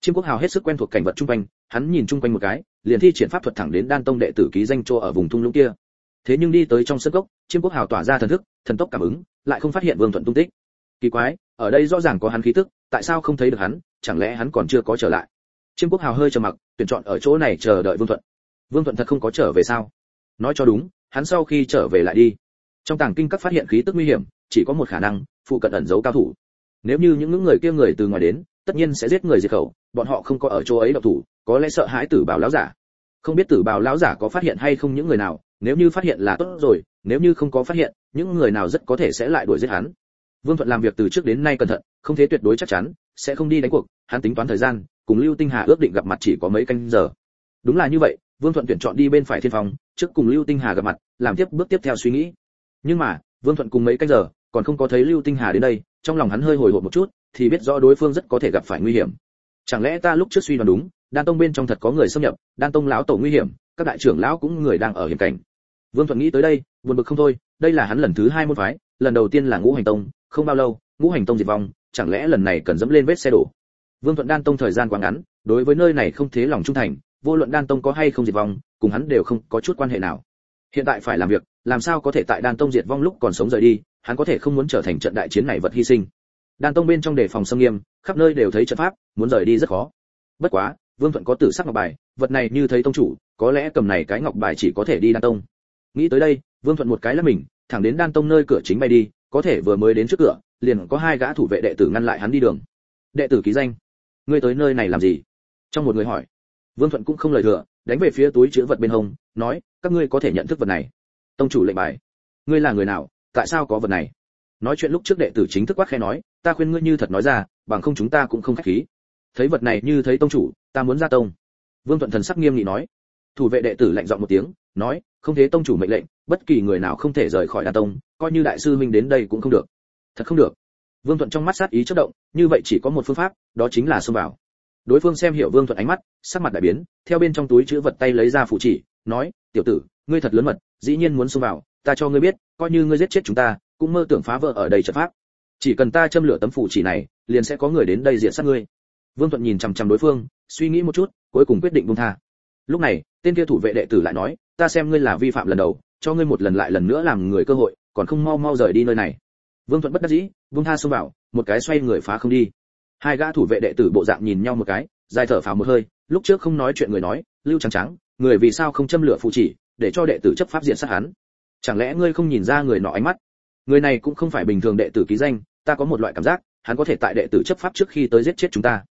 Chiêm Quốc Hào hết sức quen thuộc cảnh vật chung quanh, hắn nhìn chung quanh một cái, liền thi triển pháp thuật thẳng đến Đan Tông đệ tử ký danh chỗ ở vùng thung lũng kia. Thế nhưng đi tới trong sân cốc, Chiêm Quốc Hào tỏa ra thần thức, thần tốc cảm ứng, lại không phát hiện Vương Thuận tung tích. Kỳ quái, ở đây rõ ràng có hắn khí tức, tại sao không thấy được hắn, chẳng lẽ hắn còn chưa có trở lại? Chiêm Quốc Hào hơi trầm mặc, tuyển chọn ở chỗ này chờ đợi Vương Thuận. Vương Thuận thật không có trở về sao? Nói cho đúng, hắn sau khi trở về lại đi. Trong tàng kinh các phát hiện khí tức nguy hiểm, chỉ có một khả năng, phụ cận ẩn giấu cao thủ. Nếu như những người kia người từ ngoài đến, tất nhiên sẽ giết người diệt khẩu, bọn họ không có ở chỗ ấy động thủ, có lẽ sợ hãi Tử Bào lão giả. Không biết Tử Bào lão giả có phát hiện hay không những người nào, nếu như phát hiện là tốt rồi, nếu như không có phát hiện, những người nào rất có thể sẽ lại đuổi giết hắn. Vương Thuận làm việc từ trước đến nay cẩn thận, không thế tuyệt đối chắc chắn sẽ không đi đánh cuộc, hắn tính toán thời gian, cùng Lưu Tinh Hà ước định gặp mặt chỉ có mấy canh giờ. Đúng là như vậy, Vương Thuận tuyển chọn đi bên phải thiên phòng, trước cùng Lưu Tinh Hà gặp mặt, làm tiếp bước tiếp theo suy nghĩ. Nhưng mà, Vương Thuận cùng mấy canh giờ, còn không có thấy Lưu Tinh Hà đến đây, trong lòng hắn hơi hồi hộp một chút, thì biết rõ đối phương rất có thể gặp phải nguy hiểm. Chẳng lẽ ta lúc trước suy đoán đúng, Đan Tông bên trong thật có người xâm nhập, Đan Tông lão tổ nguy hiểm, các đại trưởng lão cũng người đang ở hiểm cảnh. Vương Thuận nghĩ tới đây, buồn bực không thôi, đây là hắn lần thứ 2 môn phái, lần đầu tiên là Ngũ Hành Tông, không bao lâu, Ngũ Hành Tông diệt vong, chẳng lẽ lần này cần dẫm lên vết xe đổ. Vương Thuận Đan Tông thời gian quá ngắn, đối với nơi này không thế lòng trung thành, vô luận Đan Tông có hay không diệt vong, cùng hắn đều không có chút quan hệ nào. Hiện tại phải làm việc, làm sao có thể tại Đan Tông diệt vong lúc còn sống rời đi, hắn có thể không muốn trở thành trận đại chiến này vật hy sinh. Đan Tông bên trong đề phòng xâm nghiêm, khắp nơi đều thấy trận pháp, muốn rời đi rất khó. Bất quá, Vương Thuận có tử sắc ngọc bài, vật này như thấy tông chủ, có lẽ cầm này cái ngọc bài chỉ có thể đi Đan Tông. Nghĩ tới đây, Vương Thuận một cái lắc mình, thẳng đến Đan Tông nơi cửa chính bay đi, có thể vừa mới đến trước cửa, liền có 2 gã thủ vệ đệ tử ngăn lại hắn đi đường. Đệ tử ký danh, ngươi tới nơi này làm gì? Trong một người hỏi. Vương Thuận cũng không lời thừa, đánh về phía túi trữ vật bên hông, nói, các ngươi có thể nhận thức vật này. Tông chủ lệnh bài. Ngươi là người nào, tại sao có vật này? Nói chuyện lúc trước đệ tử chính thức quát khẽ nói, ta khuyên ngươi như thật nói ra, bằng không chúng ta cũng không khách khí. Thấy vật này như thấy tông chủ, ta muốn ra tông. Vương Thuận thần sắc nghiêm nghị nói. Thủ vệ đệ tử lạnh giọng một tiếng, nói, không thế tông chủ mệnh lệnh, bất kỳ người nào không thể rời khỏi Đan Tông, coi như đại sư huynh đến đây cũng không được. Thật không được. Vương Thuận trong mắt sát ý chớp động, như vậy chỉ có một phương pháp, đó chính là xông vào. Đối phương xem hiểu Vương Thuận ánh mắt, sắc mặt đại biến, theo bên trong túi trữ vật tay lấy ra phù chỉ, nói, tiểu tử, ngươi thật lớn mật, dĩ nhiên muốn xông vào, ta cho ngươi biết, coi như ngươi giết chết chúng ta, cũng mơ tưởng phá vỡ ở đây trận pháp. Chỉ cần ta châm lửa tấm phù chỉ này, liền sẽ có người đến đây diệt sát ngươi. Vương Thuận nhìn chằm chằm đối phương, suy nghĩ một chút, cuối cùng quyết định buông tha. Lúc này, tên kia thủ vệ đệ tử lại nói, ta xem ngươi là vi phạm lần đầu, cho ngươi một lần lại lần nữa làm người cơ hội, còn không mau mau rời đi nơi này. Vương Thuận bất đắc dĩ, buông tha xông vào, một cái xoay người phá không đi. 2 gã thủ vệ đệ tử bộ dạng nhìn nhau một cái, dài thở phào một hơi, lúc trước không nói chuyện người nói, Lưu Trắng Trắng, người vì sao không châm lửa phù chỉ, để cho đệ tử chấp pháp diện sát hắn? Chẳng lẽ ngươi không nhìn ra người nọ ánh mắt? Người này cũng không phải bình thường đệ tử ký danh, ta có một loại cảm giác, hắn có thể tại đệ tử chấp pháp trước khi tới giết chết chúng ta.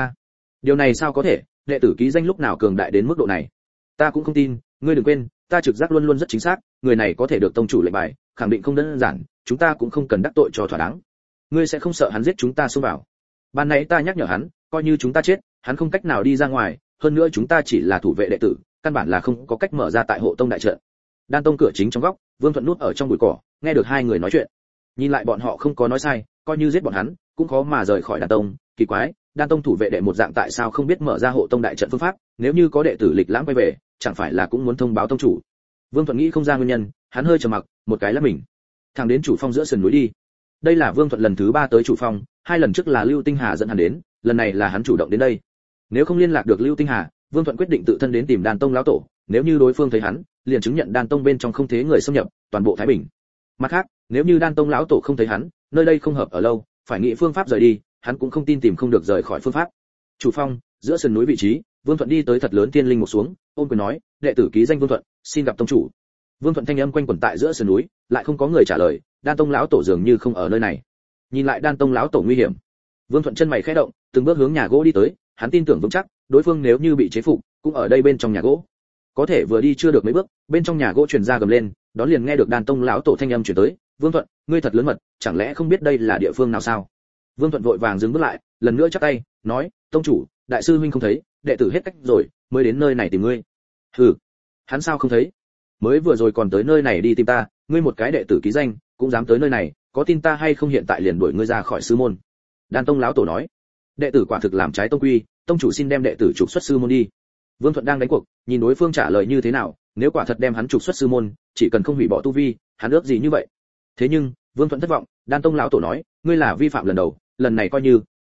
Điều này sao có thể, đệ tử ký danh lúc nào cường đại đến mức độ này? Ta cũng không tin, ngươi đừng quên, ta trực giác luôn luôn rất chính xác, người này có thể được tông chủ lệnh bài, khẳng định không đơn giản, chúng ta cũng không cần đắc tội cho thỏa đáng. Ngươi sẽ không sợ hắn giết chúng ta xông vào? Ban nãy ta nhắc nhở hắn, coi như chúng ta chết, hắn không cách nào đi ra ngoài, hơn nữa chúng ta chỉ là thủ vệ đệ tử, căn bản là không có cách mở ra tại hộ tông đại trận. Đan Tông cửa chính trong góc, Vương Thuận núp ở trong bụi cỏ, nghe được 2 người nói chuyện. Nhìn lại bọn họ không có nói sai, coi như giết bọn hắn, cũng khó mà rời khỏi Đan Tông. Kỳ quái, Đan Tông thủ vệ đệ một dạng tại sao không biết mở ra hộ tông đại trận phương pháp? Nếu như có đệ tử lịch lãm quay về, chẳng phải là cũng muốn thông báo tông chủ? Vương Thuận nghĩ không ra nguyên nhân, hắn hơi trầm mặc, một cái lắc mình, thẳng đến chủ phong giữa sườn núi đi. Đây là Vương Thuận lần thứ 3 tới chủ phong, 2 lần trước là Lưu Tinh Hà dẫn hắn đến, lần này là hắn chủ động đến đây. Nếu không liên lạc được Lưu Tinh Hà, Vương Thuận quyết định tự thân đến tìm Đan Tông lão tổ, nếu như đối phương thấy hắn, liền chứng nhận Đan Tông bên trong không thế người xâm nhập, toàn bộ thái bình. Mặt khác, nếu như Đan Tông lão tổ không thấy hắn, nơi đây không hợp ở lâu, phải nghĩ phương pháp rời đi, hắn cũng không tin tìm không được rời khỏi phương pháp. Chủ phong, giữa sườn núi vị trí, Vương Thuận đi tới thật lớn tiên linh một xuống, ôm quyền nói, đệ tử ký danh Vương Thuận, xin gặp tông chủ. Vương Thuận thanh âm quanh quẩn tại giữa sườn núi, lại không có người trả lời, Đan Tông lão tổ dường như không ở nơi này. Nhìn lại Đan Tông lão tổ nguy hiểm, Vương Thuận chân mày khẽ động, từng bước hướng nhà gỗ đi tới, hắn tin tưởng vững chắc, đối phương nếu như bị chế phục, cũng ở đây bên trong nhà gỗ. Có thể vừa đi chưa được mấy bước, bên trong nhà gỗ truyền ra gầm lên, đón liền nghe được Đan Tông lão tổ thanh âm truyền tới, "Vương Thuận, ngươi thật lớn mật, chẳng lẽ không biết đây là địa phương nào sao?" Vương Thuận vội vàng dừng bước lại, lần nữa chắp tay, nói, "Tông chủ, đại sư huynh không thấy, đệ tử hết cách rồi, mới đến nơi này tìm ngươi." "Hừ, hắn sao không thấy? Mới vừa rồi còn tới nơi này đi tìm ta, ngươi một cái đệ tử ký danh, cũng dám tới nơi này, có tin ta hay không hiện tại liền đuổi ngươi ra khỏi sư môn." Đan Tông lão tổ nói, "Đệ tử quả thực làm trái tông quy, tông chủ xin đem đệ tử trục xuất sư môn đi." Vương Thuận đang đánh cuộc, nhìn đối phương trả lời như thế nào, nếu quả thật đem hắn trục xuất sư môn, chỉ cần không hủy bỏ tu vi, hắn ước gì như vậy. Thế nhưng, Vương Thuận thất vọng, Đan Tông lão tổ nói, "Ngươi là vi phạm lần đầu, lần này coi như,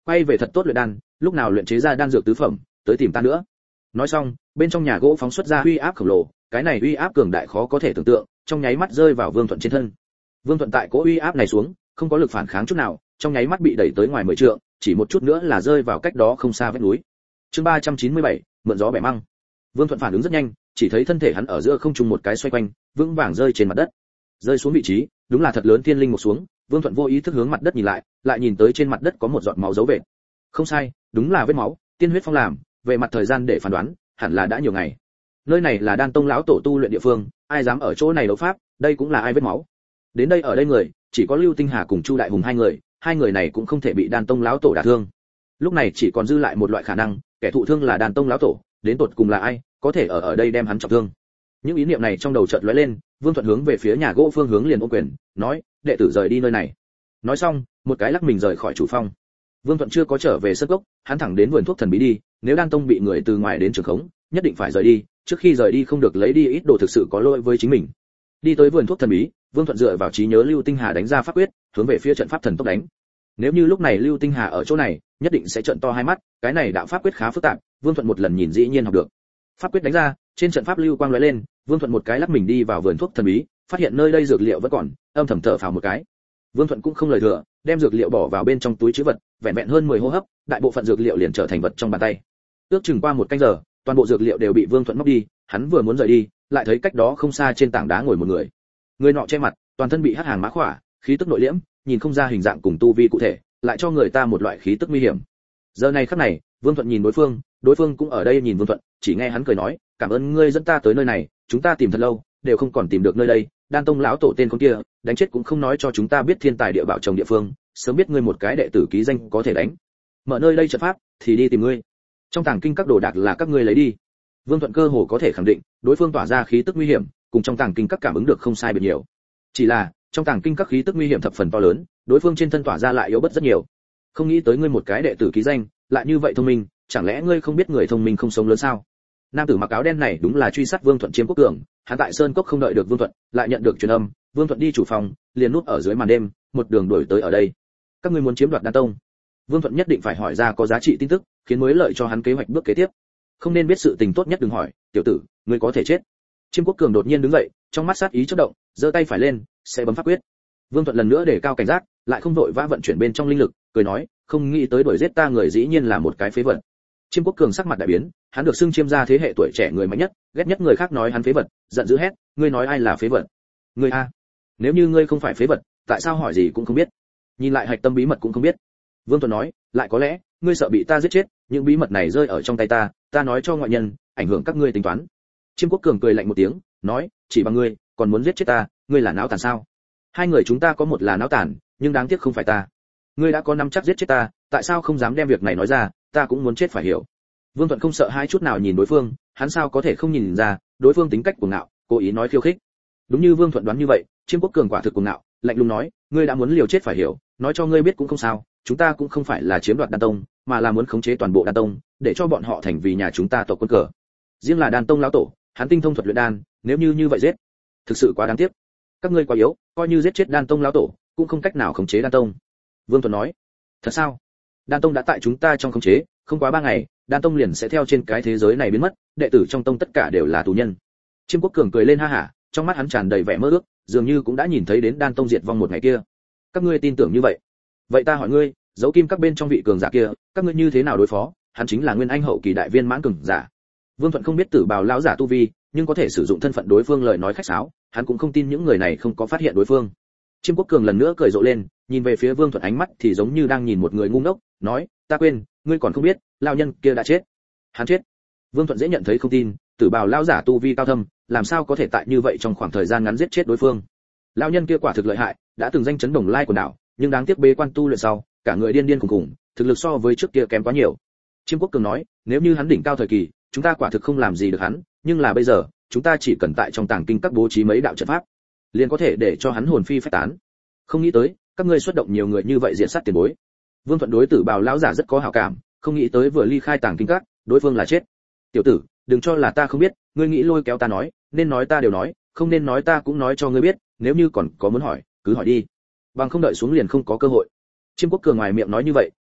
quay về thật tốt luyện đan, lúc nào luyện chế ra đan dược tứ phẩm, tới tìm ta nữa. Nói xong, bên trong nhà gỗ phóng xuất ra uy áp khổng lồ, cái này uy áp cường đại khó có thể tưởng tượng, trong nháy mắt rơi vào Vương Thuận trên thân. Vương Thuận tại cỗ uy áp này xuống, không có lực phản kháng chút nào, trong nháy mắt bị đẩy tới ngoài 10 trượng, chỉ một chút nữa là rơi vào cách đó không xa vách núi. Chương 397, mượn gió bẻ măng. Vương Thuận phản ứng rất nhanh, chỉ thấy thân thể hắn ở giữa không trung một cái xoay quanh, vững vàng rơi trên mặt đất. Rơi xuống vị trí, đúng là thật lớn thiên linh một xuống, Vương Thuận vô ý thức hướng mặt đất nhìn lại, lại nhìn tới trên mặt đất có một giọt máu dấu vết. Không sai, đúng là vết máu, tiên huyết phong làm, về mặt thời gian để phán đoán, hẳn là đã nhiều ngày. Nơi này là Đan Tông lão tổ tu luyện địa phương, ai dám ở chỗ này đấu pháp, đây cũng là ai vết máu. Đến đây ở đây người, chỉ có Lưu Tinh Hà cùng Chu Đại Hùng hai người này cũng không thể bị Đan Tông lão tổ đả thương. Lúc này chỉ còn dư lại một loại khả năng, kẻ thụ thương là Đan Tông lão tổ, đến tột cùng là ai, có thể ở đây đem hắn trọng thương. Những ý niệm này trong đầu chợt lóe lên, Vương Thuận hướng về phía nhà gỗ phương hướng liền ôm quyền, nói, đệ tử rời đi nơi này. Nói xong, một cái lắc mình rời khỏi chủ phong. Vương Thuận chưa có trở về sân cốc, hắn thẳng đến vườn thuốc thần bí đi, nếu Đan Tông bị người từ ngoài đến trường khống, nhất định phải rời đi, trước khi rời đi không được lấy đi ít đồ thực sự có lỗi với chính mình. Đi tới vườn thuốc thần bí, Vương Thuận dựa vào trí nhớ Lưu Tinh Hà đánh ra pháp quyết, hướng về phía trận pháp thần tốc đánh. Nếu như lúc này Lưu Tinh Hà ở chỗ này, nhất định sẽ trợn to hai mắt, cái này đạo pháp quyết khá phức tạp, Vương Thuận một lần nhìn dĩ nhiên học được. Pháp quyết đánh ra, trên trận pháp lưu quang lóe lên, Vương Thuận một cái lắc mình đi vào vườn thuốc thần bí, phát hiện nơi đây dược liệu vẫn còn, âm thầm thở phào một cái. Vương Thuận cũng không lời thừa, đem dược liệu bỏ vào bên trong túi trữ vật, vẹn vẹn hơn 10 hô hấp, đại bộ phận dược liệu liền trở thành vật trong bàn tay. Ước chừng qua một canh giờ, toàn bộ dược liệu đều bị Vương Thuận móc đi, hắn vừa muốn rời đi, lại thấy cách đó không xa trên tảng đá ngồi một người. Người nọ che mặt, toàn thân bị hắc hàng mã khỏa, khí tức nội liễm, nhìn không ra hình dạng cùng tu vi cụ thể, lại cho người ta một loại khí tức nguy hiểm. Giờ này khắc này, Vương Thuận nhìn đối phương cũng ở đây nhìn Vương Thuận, chỉ nghe hắn cười nói, cảm ơn ngươi dẫn ta tới nơi này, chúng ta tìm thật lâu, đều không còn tìm được nơi đây, Đan Tông lão tổ tên con kia, đánh chết cũng không nói cho chúng ta biết thiên tài địa bảo trồng địa phương, sớm biết ngươi một cái đệ tử ký danh có thể đánh. Mở nơi đây trận pháp, thì đi tìm ngươi. Trong tàng kinh các đồ đạc là các ngươi lấy đi. Vương Thuận cơ hồ có thể khẳng định, đối phương tỏa ra khí tức nguy hiểm, cùng trong tàng kinh các cảm ứng được không sai biệt nhiều. Chỉ là, trong tàng kinh các khí tức nguy hiểm thập phần to lớn, đối phương trên thân tỏa ra lại yếu bớt rất nhiều. Không nghĩ tới ngươi một cái đệ tử ký danh, lại như vậy thông minh, chẳng lẽ ngươi không biết người thông minh không sống lớn sao? Nam tử mặc áo đen này đúng là truy sát Vương Thuận Chiêm Quốc Cường, hắn tại Sơn Cốc không đợi được Vương Thuận, lại nhận được truyền âm, Vương Thuận đi chủ phòng, liền núp ở dưới màn đêm, một đường đuổi tới ở đây. Các ngươi muốn chiếm đoạt Đan Tông? Vương Thuận nhất định phải hỏi ra có giá trị tin tức, khiến mới lợi cho hắn kế hoạch bước kế tiếp. Không nên biết sự tình tốt nhất đừng hỏi, tiểu tử, ngươi có thể chết. Chiêm Quốc Cường đột nhiên đứng dậy, trong mắt sát ý chớp động, giơ tay phải lên, sẽ bấm pháp quyết. Vương Thuận lần nữa để cao cảnh giác, lại không vội vã vận chuyển bên trong linh lực, cười nói, không nghĩ tới đuổi giết ta người dĩ nhiên là một cái phế vật. Chiêm Quốc Cường sắc mặt đại biến, hắn được xưng Chiêm gia thế hệ tuổi trẻ người mạnh nhất, ghét nhất người khác nói hắn phế vật, giận dữ hét, ngươi nói ai là phế vật? Ngươi a? Nếu như ngươi không phải phế vật, tại sao hỏi gì cũng không biết? Nhìn lại hạch tâm bí mật cũng không biết. Vương Thuận nói, lại có lẽ, ngươi sợ bị ta giết chết, những bí mật này rơi ở trong tay ta nói cho ngoại nhân, ảnh hưởng các ngươi tính toán. Chiêm Quốc Cường cười lạnh một tiếng, nói, chỉ bằng ngươi, còn muốn giết chết ta, ngươi là não tàn sao? Hai người chúng ta có một là não tàn, nhưng đáng tiếc không phải ta. Ngươi đã có nắm chắc giết chết ta, tại sao không dám đem việc này nói ra, ta cũng muốn chết phải hiểu. Vương Thuận không sợ hai chút nào nhìn đối phương, hắn sao có thể không nhìn ra, đối phương tính cách cuồng ngạo, cố ý nói khiêu khích. Đúng như Vương Thuận đoán như vậy, Chiêm Quốc Cường quả thực cuồng ngạo, lạnh lùng nói, ngươi đã muốn liều chết phải hiểu, nói cho ngươi biết cũng không sao, chúng ta cũng không phải là chiếm đoạt Đan Tông, mà là muốn khống chế toàn bộ Đan Tông, để cho bọn họ thành vì nhà chúng ta tộc quân cờ. Riêng là Đan Tông lão tổ, hắn tinh thông thuật luyện đan, nếu như vậy giết, thực sự quá đáng tiếc. Các ngươi quá yếu, coi như giết chết Đan Tông lão tổ, cũng không cách nào khống chế Đan Tông. Vương Thuận nói, thật sao? Đan Tông đã tại chúng ta trong khống chế, không quá 3 ngày, Đan Tông liền sẽ theo trên cái thế giới này biến mất, đệ tử trong tông tất cả đều là tù nhân. Chiêm Quốc Cường cười lên ha hả, trong mắt hắn tràn đầy vẻ mơ ước, dường như cũng đã nhìn thấy đến Đan Tông diệt vong một ngày kia. Các ngươi tin tưởng như vậy? Vậy ta hỏi ngươi, dấu kim các bên trong vị cường giả kia, các ngươi như thế nào đối phó? Hắn chính là nguyên anh hậu kỳ đại viên mãn cường giả. Vương Thuận không biết Tử Bào lão giả tu vi, nhưng có thể sử dụng thân phận đối phương lời nói khách sáo, hắn cũng không tin những người này không có phát hiện đối phương. Chiêm Quốc Cường lần nữa cười rộ lên, nhìn về phía Vương Thuận ánh mắt thì giống như đang nhìn một người ngu ngốc, nói, ta quên, ngươi còn không biết, lão nhân kia đã chết. Hắn chết? Vương Thuận dễ nhận thấy không tin, Tử Bào lão giả tu vi cao thâm, làm sao có thể tại như vậy trong khoảng thời gian ngắn giết chết đối phương? Lão nhân kia quả thực lợi hại, đã từng danh chấn Đồng Lai quần đảo, nhưng đáng tiếc bế quan tu luyện sau, cả người điên điên khủng khủng, thực lực so với trước kia kém quá nhiều. Chiêm Quốc Cường nói, nếu như hắn đỉnh cao thời kỳ, chúng ta quả thực không làm gì được hắn, nhưng là bây giờ, chúng ta chỉ cần tại trong tàng kinh các bố trí mấy đạo trận pháp, liền có thể để cho hắn hồn phi phách tán. Không nghĩ tới, các ngươi xuất động nhiều người như vậy diện sát tiền bối. Vương Thuận đối Tử Bào lão giả rất có hảo cảm, không nghĩ tới vừa ly khai tàng kinh các, đối phương là chết. Tiểu tử, đừng cho là ta không biết, ngươi nghĩ lôi kéo ta nói, nên nói ta đều nói, không nên nói ta cũng nói cho ngươi biết, nếu như còn có muốn hỏi, cứ hỏi đi. Bằng không đợi xuống liền không có cơ hội. Chiêm Quốc Cường ngoài miệng nói như vậy,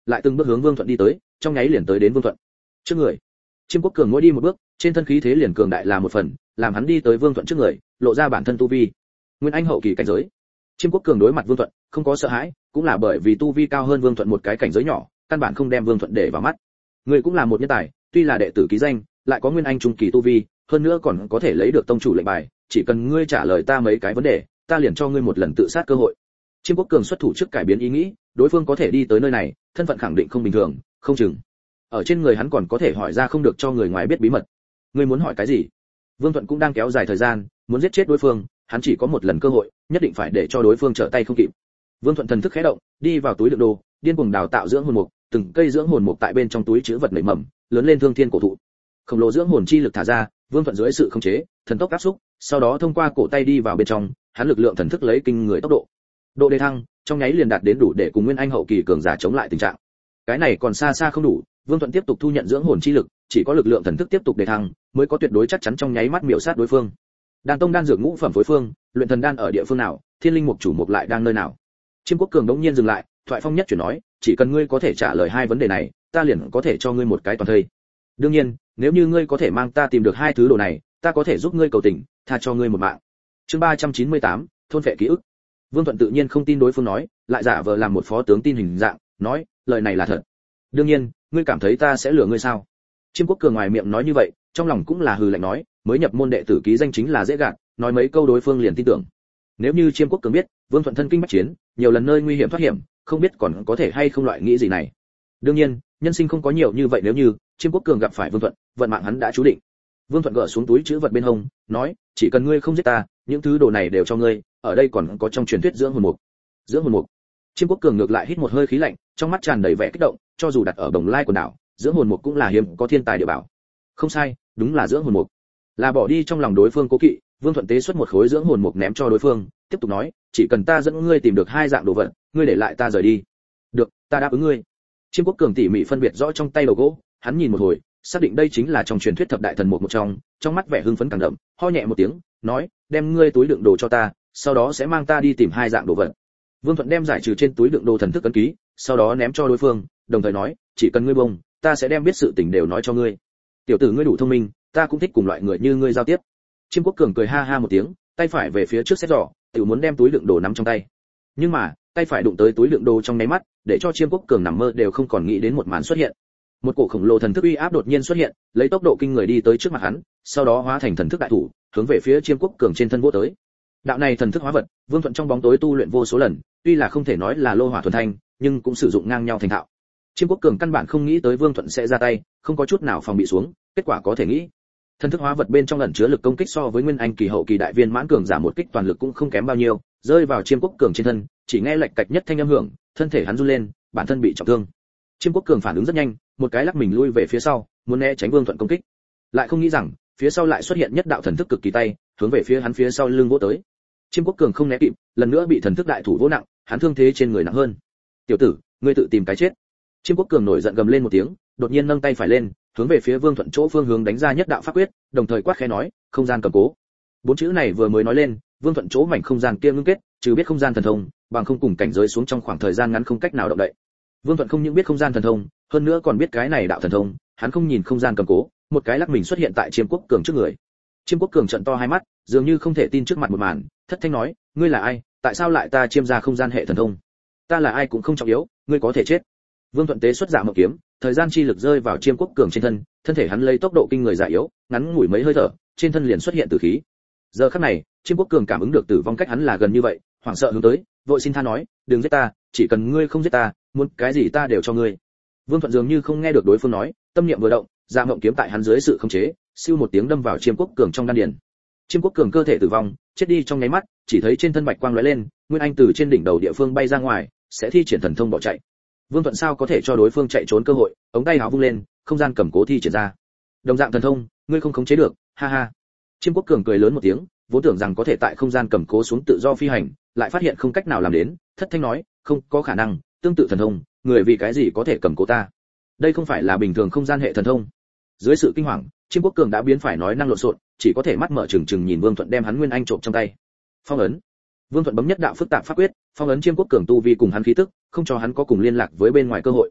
lại từng bước hướng Vương Thuận đi tới, trong nháy liền tới đến Vương Thuận trước người. Chiêm Quốc Cường mỗi đi một bước, trên thân khí thế liền cường đại là một phần, làm hắn đi tới Vương Thuận trước người, lộ ra bản thân tu vi. Nguyên Anh hậu kỳ cảnh giới. Chiêm Quốc Cường đối mặt Vương Thuận, không có sợ hãi, cũng là bởi vì tu vi cao hơn Vương Thuận một cái cảnh giới nhỏ, căn bản không đem Vương Thuận để vào mắt. Người cũng là một nhân tài, tuy là đệ tử ký danh, lại có Nguyên Anh trung kỳ tu vi, hơn nữa còn có thể lấy được tông chủ lệnh bài, chỉ cần ngươi trả lời ta mấy cái vấn đề, ta liền cho ngươi một lần tự sát cơ hội. Chiêm Quốc Cường xuất thủ trước cải biến ý nghĩ, đối phương có thể đi tới nơi này, thân phận khẳng định không bình thường, không chừng ở trên người hắn còn có thể hỏi ra không được cho người ngoài biết bí mật. Ngươi muốn hỏi cái gì? Vương Thuận cũng đang kéo dài thời gian, muốn giết chết đối phương, hắn chỉ có một lần cơ hội, nhất định phải để cho đối phương trở tay không kịp. Vương Thuận thần thức khẽ động, đi vào túi đựng đồ, điên cuồng đào tạo dưỡng hồn mục, từng cây dưỡng hồn mục tại bên trong túi trữ vật nảy mầm, lớn lên thương thiên cổ thụ. Khổng lồ dưỡng hồn chi lực thả ra, Vương Thuận dưới sự khống chế, thần tốc áp xúc, sau đó thông qua cổ tay đi vào bên trong, hắn lực lượng thần thức lấy kinh người tốc độ. Độ đề thăng, trong nháy liền đạt đến đủ để cùng Nguyên Anh hậu kỳ cường giả chống lại tình trạng. Cái này còn xa xa không đủ, Vương Thuận tiếp tục thu nhận dưỡng hồn chi lực, chỉ có lực lượng thần thức tiếp tục đề thăng, mới có tuyệt đối chắc chắn trong nháy mắt miểu sát đối phương. Đan tông đan dược ngũ phẩm phối phương, luyện thần đan ở địa phương nào, thiên linh mục chủ mục lại đang nơi nào? Chiêm Quốc Cường đống nhiên dừng lại, thoại phong nhất chuyển nói, chỉ cần ngươi có thể trả lời hai vấn đề này, ta liền có thể cho ngươi một cái toàn thây. Đương nhiên, nếu như ngươi có thể mang ta tìm được hai thứ đồ này, ta có thể giúp ngươi cầu tình, tha cho ngươi một mạng. Chương 398, thôn phệ ký ức. Vương Thuận tự nhiên không tin đối phương nói, lại giả vờ làm một phó tướng tin hình dạng, nói, lời này là thật. Đương nhiên, ngươi cảm thấy ta sẽ lừa ngươi sao? Chiêm Quốc Cường ngoài miệng nói như vậy, trong lòng cũng là hừ lạnh nói, mới nhập môn đệ tử ký danh chính là dễ gạt, nói mấy câu đối phương liền tin tưởng. Nếu như Chiêm Quốc Cường biết, Vương Thuận thân kinh bách chiến, nhiều lần nơi nguy hiểm thoát hiểm, không biết còn có thể hay không loại nghĩ gì này. Đương nhiên, nhân sinh không có nhiều như vậy, nếu như Chiêm Quốc Cường gặp phải Vương Thuận, vận mạng hắn đã chú định. Vương Thuận gỡ xuống túi trữ vật bên hông, nói, chỉ cần ngươi không giết ta, những thứ đồ này đều cho ngươi, ở đây còn có trong truyền thuyết dưỡng hồn mục. Dưỡng hồn mục. Chiêm Quốc Cường ngược lại hít một hơi khí lạnh, trong mắt tràn đầy vẻ kích động, cho dù đặt ở Đồng Lai quần đảo, dưỡng hồn mục cũng là hiếm có thiên tài địa bảo. Không sai, đúng là dưỡng hồn mục. Là bỏ đi trong lòng đối phương cố kỵ, Vương Thuận tế xuất một khối dưỡng hồn mục ném cho đối phương, tiếp tục nói, chỉ cần ta dẫn ngươi tìm được hai dạng đồ vật, ngươi để lại ta rời đi. Được, ta đáp ứng ngươi. Chiêm Quốc Cường tỉ mỉ phân biệt rõ trong tay đầu gỗ, hắn nhìn một hồi, xác định đây chính là trong truyền thuyết thập đại thần mục một trong mắt vẻ hưng phấn càng đậm, ho nhẹ một tiếng, nói, đem ngươi túi đựng đồ cho ta, sau đó sẽ mang ta đi tìm hai dạng đồ vật. Vương Thuận đem giải trừ trên túi đựng đồ thần thức ấn ký, sau đó ném cho đối phương, đồng thời nói, chỉ cần ngươi bông, ta sẽ đem biết sự tình đều nói cho ngươi. Tiểu tử ngươi đủ thông minh, ta cũng thích cùng loại người như ngươi giao tiếp. Chiêm Quốc Cường cười ha ha một tiếng, tay phải về phía trước xét giỏ, tiểu muốn đem túi đựng đồ nắm trong tay. Nhưng mà, tay phải đụng tới túi đựng đồ trong nháy mắt, để cho Chiêm Quốc Cường nằm mơ đều không còn nghĩ đến một màn xuất hiện. Một cổ khổng lồ thần thức uy áp đột nhiên xuất hiện, lấy tốc độ kinh người đi tới trước mặt hắn, sau đó hóa thành thần thức đại thủ, hướng về phía Chiêm Quốc Cường trên thân vỗ tới. Đạo này thần thức hóa vật, Vương Thuận trong bóng tối tu luyện vô số lần, tuy là không thể nói là lô hỏa thuần thanh, nhưng cũng sử dụng ngang nhau thành thạo. Chiêm Quốc Cường căn bản không nghĩ tới Vương Thuận sẽ ra tay, không có chút nào phòng bị xuống, kết quả có thể nghĩ. Thần thức hóa vật bên trong ẩn chứa lực công kích so với Nguyên Anh kỳ hậu kỳ đại viên mãn cường giả một kích toàn lực cũng không kém bao nhiêu, rơi vào Chiêm Quốc Cường trên thân, chỉ nghe lệch cạch nhất thanh âm hưởng, thân thể hắn run lên, bản thân bị trọng thương. Chiêm Quốc Cường phản ứng rất nhanh, một cái lắc mình lui về phía sau, muốn né tránh Vương Thuận công kích. Lại không nghĩ rằng, phía sau lại xuất hiện nhất đạo thần thức cực kỳ tay, hướng về phía hắn phía sau lưng vỗ tới. Chiêm Quốc Cường không né kịp, lần nữa bị thần thức đại thủ vỗ nặng, hắn thương thế trên người nặng hơn. "Tiểu tử, ngươi tự tìm cái chết." Chiêm Quốc Cường nổi giận gầm lên một tiếng, đột nhiên nâng tay phải lên, hướng về phía Vương Thuận chỗ phương hướng đánh ra nhất đạo pháp quyết, đồng thời quát khẽ nói, "Không gian cầm cố." Bốn chữ này vừa mới nói lên, Vương Thuận chỗ mảnh không gian kia ngưng kết, trừ biết không gian thần thông, bằng không cùng cảnh giới xuống trong khoảng thời gian ngắn không cách nào động đậy. Vương Thuận không những biết không gian thần thông, hơn nữa còn biết cái này đạo thần thông, hắn không nhìn không gian cầm cố, một cái lắc mình xuất hiện tại Chiêm Quốc Cường trước người. Chiêm Quốc Cường trợn to hai mắt, dường như không thể tin trước mặt một màn, thất thanh nói, "Ngươi là ai? Tại sao lại ta Chiêm ra không gian hệ thần thông?" "Ta là ai cũng không trọng yếu, ngươi có thể chết." Vương Thuận tế xuất Dạ Mộng kiếm, thời gian chi lực rơi vào Chiêm Quốc Cường trên thân, thân thể hắn lấy tốc độ kinh người già yếu, ngắn ngủi mấy hơi thở, trên thân liền xuất hiện tử khí. Giờ khắc này, Chiêm Quốc Cường cảm ứng được tử vong cách hắn là gần như vậy, hoảng sợ hướng tới, vội xin tha nói, "Đừng giết ta, chỉ cần ngươi không giết ta, muốn cái gì ta đều cho ngươi." Vương Thuận dường như không nghe được đối phương nói, tâm niệm vừa động, Dạ Mộng kiếm tại hắn dưới sự khống chế, siêu một tiếng đâm vào Chiêm Quốc Cường trong đan điền. Chiêm Quốc Cường cơ thể tử vong, chết đi trong nháy mắt, chỉ thấy trên thân bạch quang lóe lên, Nguyên Anh từ trên đỉnh đầu địa phương bay ra ngoài, sẽ thi triển thần thông bỏ chạy. Vương Thuận sao có thể cho đối phương chạy trốn cơ hội, ống tay áo vung lên, không gian cầm cố thi triển ra. Đồng dạng thần thông, ngươi không khống chế được, ha ha. Chiêm Quốc Cường cười lớn một tiếng, vốn tưởng rằng có thể tại không gian cầm cố xuống tự do phi hành, lại phát hiện không cách nào làm đến, thất thanh nói, "Không có khả năng, tương tự thần thông, người vì cái gì có thể cầm cố ta? Đây không phải là bình thường không gian hệ thần thông." Dưới sự kinh hoàng, Chiêm Quốc Cường đã biến phải nói năng lộn xộn, chỉ có thể mắt mở trừng trừng nhìn Vương Thuận đem hắn Nguyên Anh trộm trong tay. Phong ấn. Vương Thuận bấm nhất đạo phức tạp pháp quyết, phong ấn Chiêm Quốc Cường tu vi cùng hắn khí tức, không cho hắn có cùng liên lạc với bên ngoài cơ hội.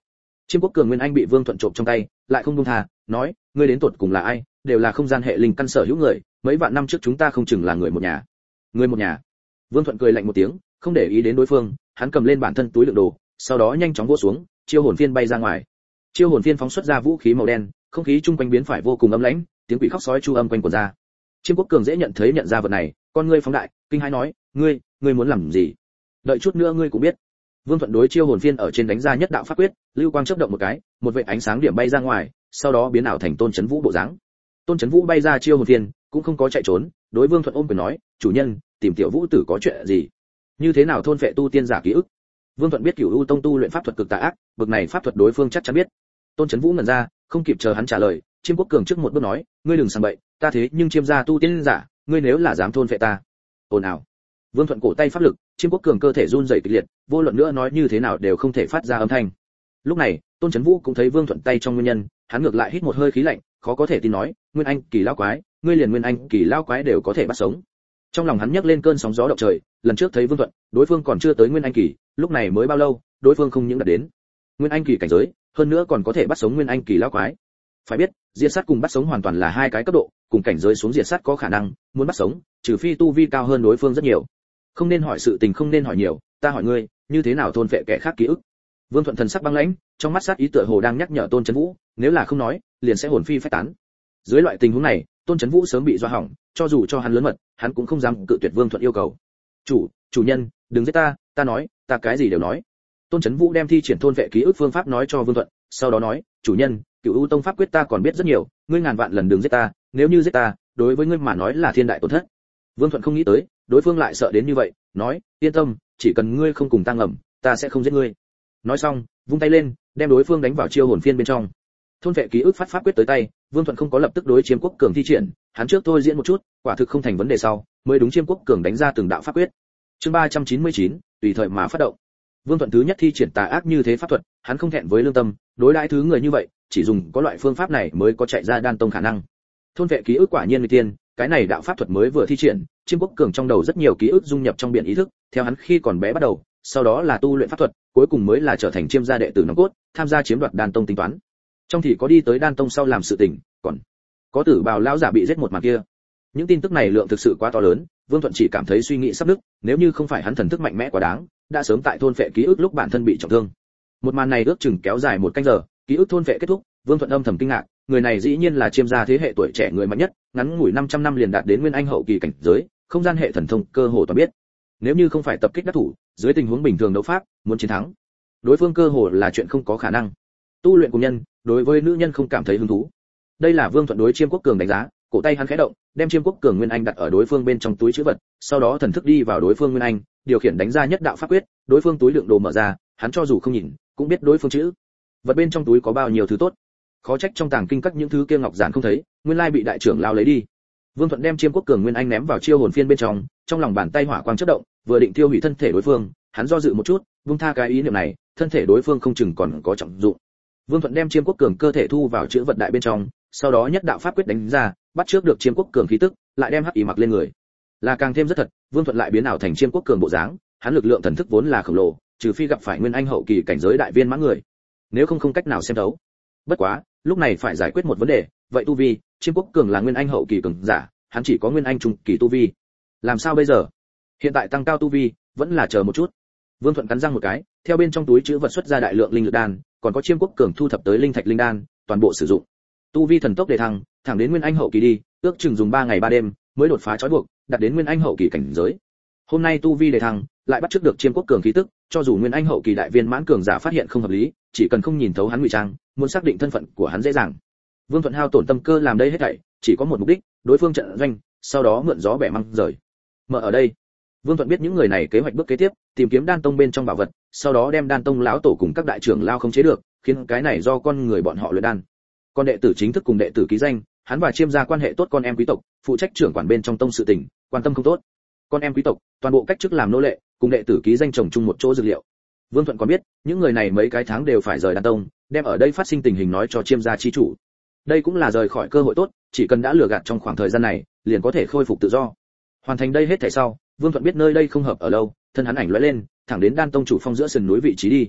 Chiêm Quốc Cường Nguyên Anh bị Vương Thuận trộm trong tay, lại không buông tha, nói, ngươi đến tuột cùng là ai, đều là không gian hệ linh căn sở hữu người, mấy vạn năm trước chúng ta không chừng là người một nhà. Người một nhà. Vương Thuận cười lạnh một tiếng, không để ý đến đối phương, hắn cầm lên bản thân túi đựng đồ, sau đó nhanh chóng vỗ xuống, chiêu hồn phiên bay ra ngoài. Chiêu hồn phiên phóng xuất ra vũ khí màu đen, không khí chung quanh biến phải vô cùng ấm lãnh, tiếng quỷ khóc sói chu âm quanh quẩn ra. Chiêm Quốc Cường dễ nhận ra vật này, con ngươi phóng đại, kinh hãi nói, ngươi muốn làm gì? Đợi chút nữa ngươi cũng biết. Vương Thuận đối chiêu hồn phiên ở trên đánh ra nhất đạo pháp quyết, lưu quang chớp động một cái, một vệt ánh sáng điểm bay ra ngoài, sau đó biến ảo thành Tôn Chấn Vũ bộ dáng. Tôn Chấn Vũ bay ra chiêu hồn phiên, cũng không có chạy trốn, đối Vương Thuận ôm quyền nói, chủ nhân, tìm tiểu Vũ tử có chuyện gì? Như thế nào thôn phệ tu tiên giả ký ức? Vương Thuận biết Cửu U Tông tu luyện pháp thuật cực tà ác, bậc này pháp thuật đối phương chắc chắn biết. Tôn Chấn Vũ ngẩn ra, không kịp chờ hắn trả lời, Chiêm Quốc Cường trước một bước nói, ngươi đừng sang bậy, ta thế nhưng Chiêm gia tu tiên giả, ngươi nếu là dám thôn phệ ta. Ồn ào. Vương Thuận cổ tay pháp lực, Chiêm Quốc Cường cơ thể run rẩy kịch liệt, vô luận nữa nói như thế nào đều không thể phát ra âm thanh. Lúc này, Tôn Chấn Vũ cũng thấy Vương Thuận tay trong nguyên nhân, hắn ngược lại hít một hơi khí lạnh, khó có thể tin nói, Nguyên Anh kỳ lão quái, ngươi liền Nguyên Anh kỳ lão quái đều có thể bắt sống. Trong lòng hắn nhấc lên cơn sóng gió động trời, lần trước thấy Vương Thuận, đối phương còn chưa tới Nguyên Anh kỳ, lúc này mới bao lâu, đối phương không những đạt đến Nguyên Anh kỳ cảnh giới, hơn nữa còn có thể bắt sống Nguyên Anh kỳ lão quái. Phải biết, diệt sát cùng bắt sống hoàn toàn là hai cái cấp độ, cùng cảnh giới xuống diệt sát có khả năng, muốn bắt sống, trừ phi tu vi cao hơn đối phương rất nhiều. Không nên hỏi sự tình, không nên hỏi nhiều, ta hỏi ngươi, như thế nào thôn phệ kẻ khác ký ức? Vương Thuận thần sắc băng lãnh, trong mắt sát ý tựa hồ đang nhắc nhở Tôn Chấn Vũ, nếu là không nói, liền sẽ hồn phi phách tán. Dưới loại tình huống này, Tôn Chấn Vũ sớm bị dọa hỏng, cho dù cho hắn lớn mật, hắn cũng không dám cự tuyệt Vương Thuận yêu cầu. Chủ nhân, đừng giết ta nói, ta cái gì đều nói. Tôn Chấn Vũ đem thi triển thôn vệ ký ức phương pháp nói cho Vương Thuận, sau đó nói, chủ nhân, Cửu U Tông pháp quyết ta còn biết rất nhiều, ngươi ngàn vạn lần đừng giết ta, nếu như giết ta, đối với ngươi mà nói là thiên đại tổn thất. Vương Thuận không nghĩ tới, đối phương lại sợ đến như vậy, nói, yên tâm, chỉ cần ngươi không cùng ta ngầm, ta sẽ không giết ngươi. Nói xong, vung tay lên, đem đối phương đánh vào chiêu hồn phiên bên trong. Thôn vệ ký ức phát pháp quyết tới tay, Vương Thuận không có lập tức đối Chiêm Quốc Cường thi triển, hắn trước thôi diễn một chút, quả thực không thành vấn đề sau, mới đúng Chiêm Quốc Cường đánh ra từng đạo pháp quyết. Chương 399, tùy thời mà phát động. Vương Thuận thứ nhất thi triển tà ác như thế pháp thuật, hắn không thẹn với lương tâm, đối đãi thứ người như vậy, chỉ dùng có loại phương pháp này mới có chạy ra đan tông khả năng. Thôn vệ ký ức quả nhiên nguy tiên, cái này đạo pháp thuật mới vừa thi triển, Chiêm Quốc Cường trong đầu rất nhiều ký ức dung nhập trong biển ý thức, theo hắn khi còn bé bắt đầu, sau đó là tu luyện pháp thuật, cuối cùng mới là trở thành Chiêm gia đệ tử nòng cốt, tham gia chiếm đoạt đan tông tính toán. Trong thì có đi tới đan tông sau làm sự tình, còn có Tử Bào lão giả bị giết một màn kia. Những tin tức này lượng thực sự quá to lớn, Vương Thuận chỉ cảm thấy suy nghĩ sắp nứt, nếu như không phải hắn thần thức mạnh mẽ quá đáng, đã sớm tại thôn vệ ký ức lúc bản thân bị trọng thương. Một màn này ước chừng kéo dài một canh giờ, ký ức thôn vệ kết thúc, Vương Thuận âm thầm kinh ngạc, người này dĩ nhiên là Chiêm gia thế hệ tuổi trẻ người mạnh nhất, ngắn ngủi 500 năm liền đạt đến Nguyên Anh hậu kỳ cảnh giới, không gian hệ thần thông cơ hồ toàn biết. Nếu như không phải tập kích đắc thủ, dưới tình huống bình thường đấu pháp, muốn chiến thắng, đối phương cơ hồ là chuyện không có khả năng. Tu luyện cùng nhân, đối với nữ nhân không cảm thấy hứng thú. Đây là Vương Thuận đối Chiêm Quốc Cường đánh giá, cổ tay hắn khẽ động, đem Chiêm Quốc Cường Nguyên Anh đặt ở đối phương bên trong túi trữ vật, sau đó thần thức đi vào đối phương Nguyên Anh, điều khiển đánh ra nhất đạo pháp quyết, đối phương túi lượng đồ mở ra, hắn cho dù không nhìn, cũng biết đối phương chữ vật bên trong túi có bao nhiêu thứ tốt. Khó trách trong tàng kinh các những thứ kia ngọc giản không thấy, nguyên lai bị đại trưởng lao lấy đi. Vương Thuận đem Chiêm Quốc Cường Nguyên Anh ném vào chiêu hồn phiên bên trong lòng bàn tay hỏa quang chớp động, vừa định tiêu hủy thân thể đối phương, hắn do dự một chút, vung tha cái ý niệm này, thân thể đối phương không chừng còn có trọng dụng. Vương Thuận đem Chiêm Quốc Cường cơ thể thu vào chữ vật đại bên trong, sau đó nhất đạo pháp quyết đánh ra, bắt trước được Chiêm Quốc Cường khí tức, lại đem hắc ý mặc lên người. Là càng thêm rất thật, Vương Thuận lại biến ảo thành Chiêm Quốc Cường bộ dáng, hắn lực lượng thần thức vốn là khổng lồ, trừ phi gặp phải Nguyên Anh hậu kỳ cảnh giới đại viên mãn người, nếu không cách nào xem thấu. Bất quá, lúc này phải giải quyết một vấn đề, vậy tu vi, Chiêm Quốc Cường là Nguyên Anh hậu kỳ cường giả, hắn chỉ có Nguyên Anh trung kỳ tu vi. Làm sao bây giờ? Hiện tại tăng cao tu vi, vẫn là chờ một chút. Vương Thuận cắn răng một cái, theo bên trong túi trữ vật xuất ra đại lượng linh lực đan, còn có Chiêm Quốc Cường thu thập tới linh thạch linh đan, toàn bộ sử dụng. Tu vi thần tốc đề thăng, thẳng đến Nguyên Anh hậu kỳ đi, ước chừng dùng 3 ngày 3 đêm mới đột phá trói buộc, đạt đến Nguyên Anh hậu kỳ cảnh giới. Hôm nay tu vi đề thăng, lại bắt trước được Chiêm Quốc Cường khí tức, cho dù Nguyên Anh hậu kỳ đại viên mãn cường giả phát hiện không hợp lý, chỉ cần không nhìn thấu hắn ngụy trang, muốn xác định thân phận của hắn dễ dàng. Vương Thuận hao tổn tâm cơ làm đây hết thảy, chỉ có một mục đích, đối phương trận doanh, sau đó mượn gió bẻ măng rời. Mở ở đây, Vương Thuận biết những người này kế hoạch bước kế tiếp, tìm kiếm Đan Tông bên trong bảo vật, sau đó đem Đan Tông lão tổ cùng các đại trưởng lao không chế được, khiến cái này do con người bọn họ luyện đan. Còn đệ tử chính thức cùng đệ tử ký danh, hắn và Chiêm gia quan hệ tốt con em quý tộc, phụ trách trưởng quản bên trong tông sự tình, quan tâm không tốt. Con em quý tộc, toàn bộ cách chức làm nô lệ, cùng đệ tử ký danh trồng chung một chỗ dược liệu. Vương Thuận còn biết, những người này mấy cái tháng đều phải rời Đan Tông, đem ở đây phát sinh tình hình nói cho Chiêm gia chi chủ. Đây cũng là rời khỏi cơ hội tốt, chỉ cần đã lừa gạt trong khoảng thời gian này, liền có thể khôi phục tự do. Hoàn thành đây hết thảy sau, Vương Thuận biết nơi đây không hợp ở lâu, thân hắn ảnh lóe lên, thẳng đến Đan Tông chủ phong giữa sườn núi vị trí đi.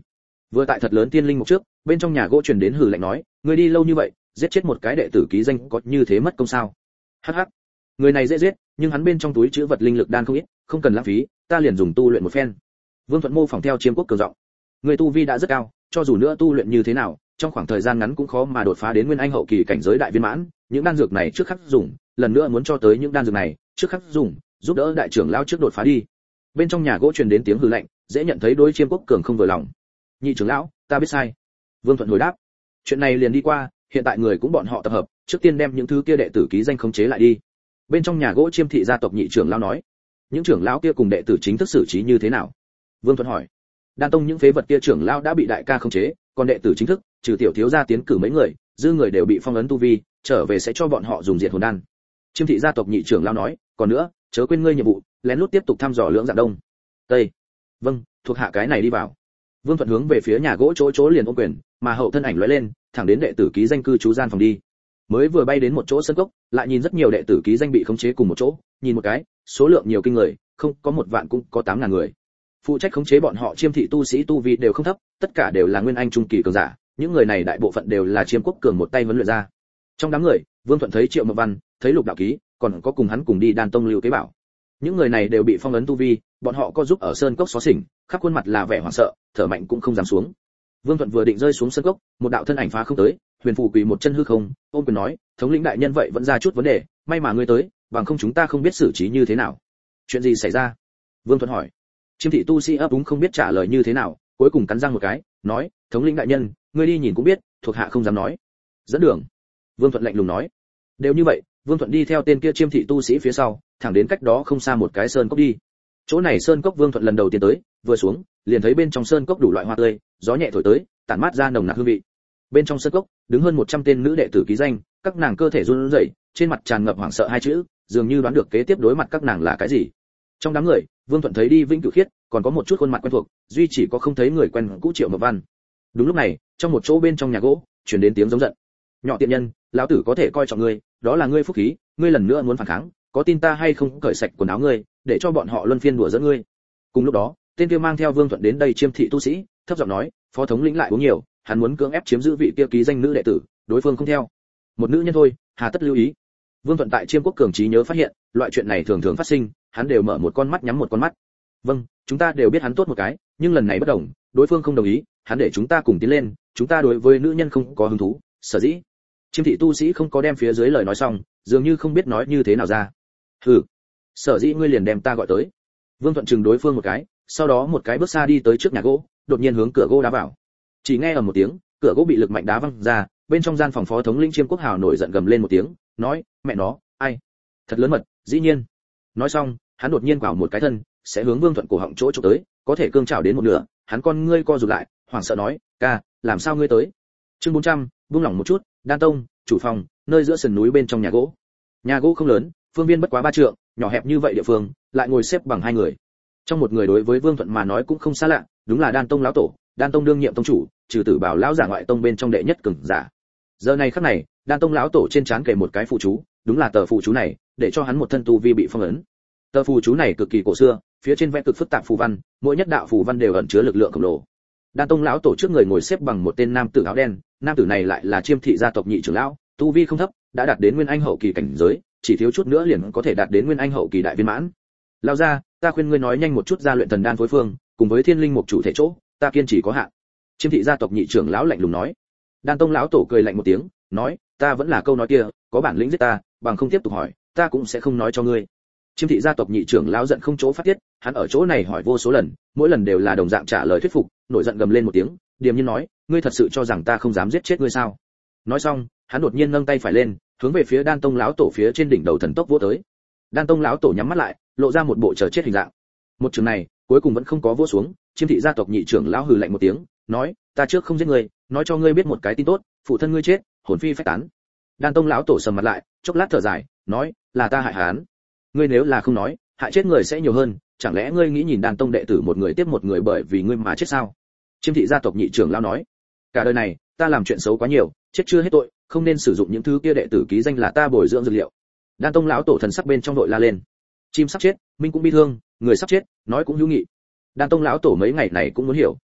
Vừa tại thật lớn tiên linh mục trước, bên trong nhà gỗ truyền đến hừ lạnh nói, ngươi đi lâu như vậy, giết chết một cái đệ tử ký danh có như thế mất công sao? Hắc hắc, người này dễ giết, nhưng hắn bên trong túi trữ vật linh lực đan không ít, không cần lãng phí, ta liền dùng tu luyện một phen. Vương Thuận mô phỏng theo Chiêm Quốc cường giọng, người tu vi đã rất cao, cho dù nữa tu luyện như thế nào, trong khoảng thời gian ngắn cũng khó mà đột phá đến nguyên anh hậu kỳ cảnh giới đại viên mãn, những đan dược này trước khắc dùng, lần nữa muốn cho tới những đan dược này, trước khắc dùng, giúp đỡ đại trưởng lão trước đột phá đi. Bên trong nhà gỗ truyền đến tiếng hừ lạnh, dễ nhận thấy đối Chiêm Quốc cường không vừa lòng. Nhị trưởng lão, ta biết sai. Vương Thuận hồi đáp, chuyện này liền đi qua, hiện tại người cũng bọn họ tập hợp, trước tiên đem những thứ kia đệ tử ký danh khống chế lại đi. Bên trong nhà gỗ Chiêm thị gia tộc nhị trưởng lão nói, những trưởng lão kia cùng đệ tử chính thức xử trí như thế nào? Vương Thuận hỏi. Đan tông những phế vật kia trưởng lão đã bị đại ca khống chế, còn đệ tử chính thức, trừ tiểu thiếu gia tiến cử mấy người, dư người đều bị phong ấn tu vi, trở về sẽ cho bọn họ dùng diệt hồn đan. Chiêm thị gia tộc nhị trưởng lão nói, còn nữa, chớ quên ngươi nhiệm vụ, lén lút tiếp tục thăm dò lưỡng dạng đông tây. Vâng, thuộc hạ cái này đi vào. Vương Thuận hướng về phía nhà gỗ chỗ liền ôm quyền, mà hậu thân ảnh lóe lên, thẳng đến đệ tử ký danh cư trú gian phòng đi. Mới vừa bay đến một chỗ sân cốc, lại nhìn rất nhiều đệ tử ký danh bị khống chế cùng một chỗ, nhìn một cái, số lượng nhiều kinh người, không có 1 vạn cũng có 8.000 người. Phụ trách khống chế bọn họ Chiêm thị tu sĩ tu vi đều không thấp, tất cả đều là nguyên anh trung kỳ cường giả, những người này đại bộ phận đều là Chiêm Quốc cường một tay huấn luyện ra. Trong đám người, Vương Thuận thấy Triệu Mộc Văn, thấy Lục Đạo Ký, còn có cùng hắn cùng đi Đan Tông Lưu Kế Bảo. Những người này đều bị phong ấn tu vi, bọn họ có giúp ở sơn cốc xóa xỉnh, khắp khuôn mặt là vẻ hoảng sợ, thở mạnh cũng không dám xuống. Vương Thuận vừa định rơi xuống sơn cốc, một đạo thân ảnh phá không tới, huyền phù quỳ một chân hư không, ôm quyền nói, thống lĩnh đại nhân vậy vẫn ra chút vấn đề, may mà ngươi tới, bằng không chúng ta không biết xử trí như thế nào. Chuyện gì xảy ra? Vương Thuận hỏi. Chiêm thị tu sĩ ấp úng không biết trả lời như thế nào, cuối cùng cắn răng một cái, nói, thống lĩnh đại nhân, ngươi đi nhìn cũng biết, thuộc hạ không dám nói. Dẫn đường. Vương Thuận lạnh lùng nói. Đều như vậy, Vương Thuận đi theo tên kia Chiêm thị tu sĩ phía sau, thẳng đến cách đó không xa một cái sơn cốc đi. Chỗ này sơn cốc Vương Thuận lần đầu tiên tới, vừa xuống, liền thấy bên trong sơn cốc đủ loại hoa tươi, gió nhẹ thổi tới, tản mát ra nồng nặc hương vị. Bên trong sơn cốc, đứng hơn 100 tên nữ đệ tử ký danh, các nàng cơ thể run rẩy, trên mặt tràn ngập hoảng sợ hai chữ, dường như đoán được kế tiếp đối mặt các nàng là cái gì. Trong đám người, Vương Thuận thấy đi Vĩnh Cửu Khiết, còn có một chút khuôn mặt quen thuộc, duy chỉ có không thấy người quen cũ Triệu Mộc Văn. Đúng lúc này, trong một chỗ bên trong nhà gỗ, truyền đến tiếng giống giận. Nhỏ tiện nhân, lão tử có thể coi trọng ngươi, đó là ngươi phúc khí, ngươi lần nữa muốn phản kháng, có tin ta hay không cởi sạch quần áo ngươi, để cho bọn họ luân phiên đùa giỡn ngươi. Cùng lúc đó, tên kia mang theo Vương Thuận đến đây Chiêm thị tu sĩ, thấp giọng nói, phó thống lĩnh lại uống nhiều, hắn muốn cưỡng ép chiếm giữ vị kia ký danh nữ đệ tử, đối phương không theo. Một nữ nhân thôi, hà tất lưu ý. Vương Thuận tại Chiêm Quốc cường trí nhớ phát hiện, loại chuyện này thường thường phát sinh, hắn đều mở một con mắt nhắm một con mắt. Vâng, chúng ta đều biết hắn tốt một cái, nhưng lần này bất đồng, đối phương không đồng ý, hắn để chúng ta cùng tiến lên, chúng ta đối với nữ nhân không có hứng thú, sở dĩ. Chiêm thị tu sĩ không có đem phía dưới lời nói xong, dường như không biết nói như thế nào ra. Hừ, sở dĩ ngươi liền đem ta gọi tới. Vương Thuận chừng đối phương một cái, sau đó một cái bước xa đi tới trước nhà gỗ, đột nhiên hướng cửa gỗ đá vào. Chỉ nghe ở một tiếng, cửa gỗ bị lực mạnh đá văng ra, bên trong gian phòng phó thống lĩnh Chiêm Quốc Hào nổi giận gầm lên một tiếng, nói, mẹ nó, ai? Thật lớn mật, dĩ nhiên. Nói xong, hắn đột nhiên quảo một cái thân, sẽ hướng Vương Thuận cổ họng chỗ chụp tới, có thể cương chảo đến một nửa, hắn con ngươi co rụt lại, hoảng sợ nói, ca, làm sao ngươi tới? Chương 400, buông lỏng một chút, Đan Tông, chủ phòng, nơi giữa sườn núi bên trong nhà gỗ. Nhà gỗ không lớn, phương viên bất quá 3 trượng, nhỏ hẹp như vậy địa phương, lại ngồi xếp bằng 2 người. Trong một người đối với Vương Thuận mà nói cũng không xa lạ, đúng là Đan Tông lão tổ, Đan Tông đương nhiệm tông chủ, trừ Tử Bảo lão giả ngoại tông bên trong đệ nhất cường giả. Giờ này khắc này, Đan Tông lão tổ trên trán kề một cái phù chú, đúng là tờ phù chú này, để cho hắn một thân tu vi bị phong ấn. Tờ phù chú này cực kỳ cổ xưa, phía trên vẽ cực phức tạp phù văn, mỗi nhất đạo phù văn đều ẩn chứa lực lượng khổng lồ. Đan Tông lão tổ trước người ngồi xếp bằng một tên nam tử áo đen, nam tử này lại là Chiêm thị gia tộc nhị trưởng lão, tu vi không thấp, đã đạt đến nguyên anh hậu kỳ cảnh giới, chỉ thiếu chút nữa liền có thể đạt đến nguyên anh hậu kỳ đại viên mãn. Lão gia, ta khuyên ngươi nói nhanh một chút ra luyện thần đan phối phương, cùng với thiên linh mục chủ thể chỗ, ta kiên trì có hạn. Chiêm thị gia tộc nhị trưởng lão lạnh lùng nói. Đan Tông lão tổ cười lạnh một tiếng, nói, ta vẫn là câu nói kia, có bản lĩnh giết ta, bằng không tiếp tục hỏi, ta cũng sẽ không nói cho ngươi. Chiêm thị gia tộc nhị trưởng lão giận không chỗ phát tiết, hắn ở chỗ này hỏi vô số lần, mỗi lần đều là đồng dạng trả lời thuyết phục, nổi giận gầm lên một tiếng, điềm nhiên nói, ngươi thật sự cho rằng ta không dám giết chết ngươi sao? Nói xong, hắn đột nhiên nâng tay phải lên, hướng về phía Đan Tông lão tổ phía trên đỉnh đầu thần tốc vỗ tới. Đan Tông lão tổ nhắm mắt lại, lộ ra một bộ chờ chết hình dạng. Một trường này, cuối cùng vẫn không có vỗ xuống, Chiêm thị gia tộc nhị trưởng lão hừ lạnh một tiếng, nói, ta trước không giết ngươi, nói cho ngươi biết một cái tin tốt, phụ thân ngươi chết, hồn phi phách tán. Đan Tông lão tổ sầm mặt lại, chốc lát thở dài, nói, là ta hại hắn. Ngươi nếu là không nói, hại chết người sẽ nhiều hơn, chẳng lẽ ngươi nghĩ nhìn Đan Tông đệ tử một người tiếp một người bởi vì ngươi mà chết sao? Chiêm thị gia tộc nhị trưởng lão nói, cả đời này, ta làm chuyện xấu quá nhiều, chết chưa hết tội, không nên sử dụng những thứ kia đệ tử ký danh là ta bồi dưỡng dược liệu. Đan Tông lão tổ thần sắc bên trong đội la lên, chim sắp chết, minh cũng bi thương, người sắp chết, nói cũng hữu nghị. Đan Tông lão tổ mấy ngày này cũng muốn hiểu,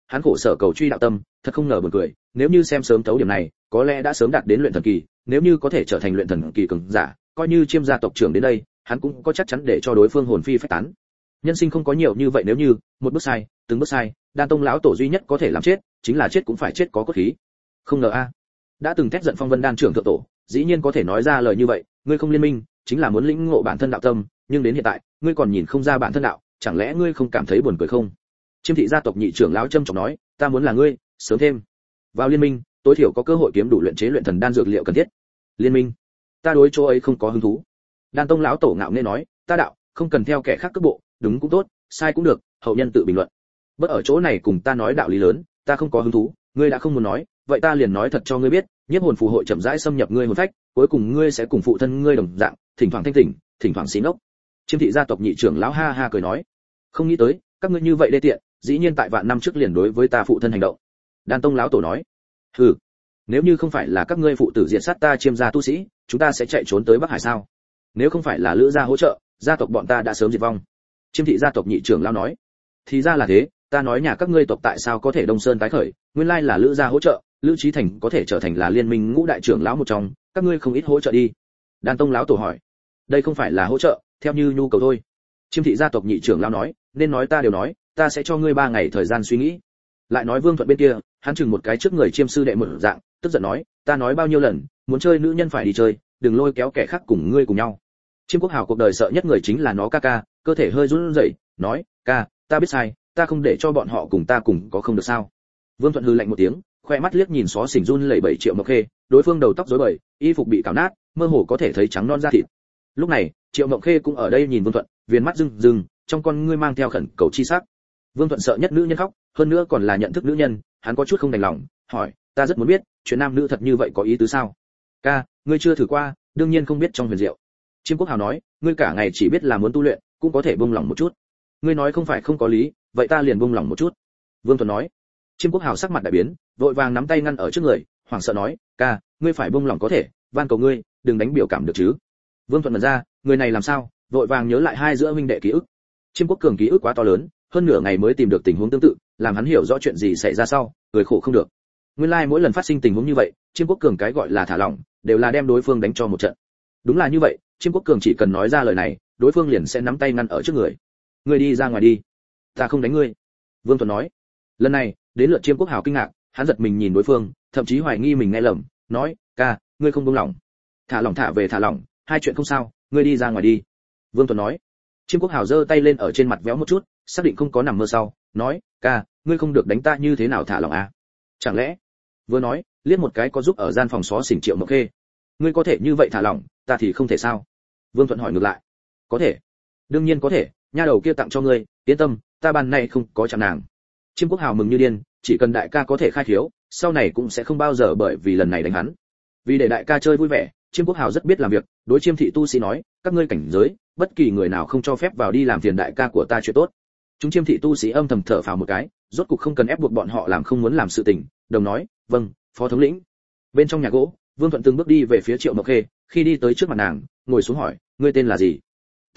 hắn khổ sở cầu truy đạo tâm, thật không ngờ buồn cười, nếu như xem sớm thấu điểm này, có lẽ đã sớm đạt đến luyện thần kỳ, nếu như có thể trở thành luyện thần kỳ cường giả, coi như Chiêm gia tộc trưởng đến đây, hắn cũng có chắc chắn để cho đối phương hồn phi phách tán. Nhân sinh không có nhiều như vậy, nếu như một bước sai, từng bước sai, Đan Tông lão tổ duy nhất có thể làm chết, chính là chết cũng phải chết có cốt khí. Không ngờ a, đã từng thét giận Phong Vân Đan trưởng thượng tổ, dĩ nhiên có thể nói ra lời như vậy, ngươi không liên minh, chính là muốn lĩnh ngộ bản thân đạo tâm, nhưng đến hiện tại, ngươi còn nhìn không ra bản thân đạo, chẳng lẽ ngươi không cảm thấy buồn cười không? Chiêm thị gia tộc nhị trưởng lão trầm trọng nói, ta muốn là ngươi, sớm thêm vào liên minh, tối thiểu có cơ hội kiếm đủ luyện chế luyện thần đan dược liệu cần thiết. Liên minh, ta đối chỗ ấy không có hứng thú. Đan Tông lão tổ ngạo nghễ nói, ta đạo, không cần theo kẻ khác cước bộ, đúng cũng tốt, sai cũng được, hậu nhân tự bình luận. Bất ở chỗ này cùng ta nói đạo lý lớn, ta không có hứng thú, ngươi đã không muốn nói, vậy ta liền nói thật cho ngươi biết, nhiếp hồn phù hội chậm rãi xâm nhập ngươi hồn phách, cuối cùng ngươi sẽ cùng phụ thân ngươi đồng dạng, thỉnh thoảng thanh tỉnh, thỉnh thoảng xí ngốc. Chiêm thị gia tộc nhị trưởng lão ha ha cười nói, không nghĩ tới, các ngươi như vậy đê tiện, dĩ nhiên tại vạn năm trước liền đối với ta phụ thân hành động. Đan Tông lão tổ nói, hừ, nếu như không phải là các ngươi phụ tử diệt sát ta Chiêm gia tu sĩ, chúng ta sẽ chạy trốn tới Bắc Hải sao? Nếu không phải là Lữ gia hỗ trợ, gia tộc bọn ta đã sớm diệt vong. Chiêm thị gia tộc nhị trưởng lão nói, thì ra là thế, ta nói nhà các ngươi tộc tại sao có thể Đông Sơn tái khởi, nguyên lai là Lữ gia hỗ trợ, Lữ Chí Thành có thể trở thành là liên minh ngũ đại trưởng lão một trong, các ngươi không ít hỗ trợ đi. Đan Tông lão tổ hỏi, đây không phải là hỗ trợ, theo như nhu cầu thôi. Chiêm thị gia tộc nhị trưởng lão nói, nên nói ta đều nói, ta sẽ cho ngươi 3 ngày thời gian suy nghĩ. Lại nói Vương Thuận bên kia, hắn chừng một cái trước người Chiêm sư đệ một dạng, tức giận nói, ta nói bao nhiêu lần, muốn chơi nữ nhân phải đi chơi, đừng lôi kéo kẻ khác cùng ngươi cùng nhau. Chiêm Quốc Hào cuộc đời sợ nhất người chính là nó ca ca, cơ thể hơi run rẩy, nói, ca, ta biết sai, ta không để cho bọn họ cùng ta cùng có không được sao? Vương Thuận hừ lạnh một tiếng, khoe mắt liếc nhìn xó xỉnh run lẩy bẩy Triệu Mộng Khê, đối phương đầu tóc rối bời, y phục bị cào nát, mơ hồ có thể thấy trắng non da thịt. Lúc này, Triệu Mộng Khê cũng ở đây nhìn Vương Thuận, viền mắt rưng rưng, trong con ngươi mang theo khẩn cầu chi sắc. Vương Thuận sợ nhất nữ nhân khóc, hơn nữa còn là nhận thức nữ nhân, hắn có chút không đành lòng, hỏi, ta rất muốn biết, chuyện nam nữ thật như vậy có ý tứ sao? Ca, ngươi chưa thử qua, đương nhiên không biết trong huyền diệu. Chiêm Quốc Hào nói, ngươi cả ngày chỉ biết là muốn tu luyện, cũng có thể buông lòng một chút. Ngươi nói không phải không có lý, vậy ta liền buông lòng một chút. Vương Thuận nói. Chiêm Quốc Hào sắc mặt đại biến, vội vàng nắm tay ngăn ở trước người, hoảng sợ nói, ca, ngươi phải buông lòng có thể, van cầu ngươi, đừng đánh biểu cảm được chứ. Vương Thuận mở ra, người này làm sao, vội vàng nhớ lại hai giữa huynh đệ ký ức. Chiêm Quốc Cường ký ức quá to lớn, hơn nửa ngày mới tìm được tình huống tương tự, làm hắn hiểu rõ chuyện gì xảy ra sau, cười khổ không được. Nguyên lai mỗi lần phát sinh tình huống như vậy, Chiêm Quốc Cường cái gọi là thả lỏng, đều là đem đối phương đánh cho một trận. Đúng là như vậy, Chiêm Quốc Cường chỉ cần nói ra lời này, đối phương liền sẽ nắm tay ngăn ở trước người. Ngươi đi ra ngoài đi, ta không đánh ngươi. Vương Thuận nói. Lần này, đến lượt Chiêm Quốc Hào kinh ngạc, hắn giật mình nhìn đối phương, thậm chí hoài nghi mình nghe lầm, nói, ca, ngươi không buông lỏng. Thả lỏng thả về thả lỏng, hai chuyện không sao, ngươi đi ra ngoài đi. Vương Thuận nói. Chiêm Quốc Hào giơ tay lên ở trên mặt véo một chút, xác định không có nằm mơ sau, nói, ca, ngươi không được đánh ta, như thế nào thả lỏng à? Chẳng lẽ? Vừa nói, liếc một cái có giúp ở gian phòng xó xỉnh Triệu Mộng Khê. Ngươi có thể như vậy thả lỏng, ta thì không thể sao? Vương Thuận hỏi ngược lại. Có thể, đương nhiên có thể, nha đầu kia tặng cho ngươi, yên tâm, ta ban nay không có chạm nàng. Chiêm Quốc Hào mừng như điên, chỉ cần đại ca có thể khai khiếu, sau này cũng sẽ không bao giờ bởi vì lần này đánh hắn. Vì để đại ca chơi vui vẻ, Chiêm Quốc Hào rất biết làm việc, đối Chiêm thị tu sĩ nói, các ngươi cảnh giới, bất kỳ người nào không cho phép vào đi làm phiền đại ca của ta chuyện tốt. Chúng Chiêm thị tu sĩ âm thầm thở phào một cái, rốt cục không cần ép buộc bọn họ làm không muốn làm sự tình, đồng nói, vâng, phó thống lĩnh. Bên trong nhà gỗ, Vương Thuận từng bước đi về phía Triệu Mộng Khê, khi đi tới trước mặt nàng, ngồi xuống hỏi, ngươi tên là gì?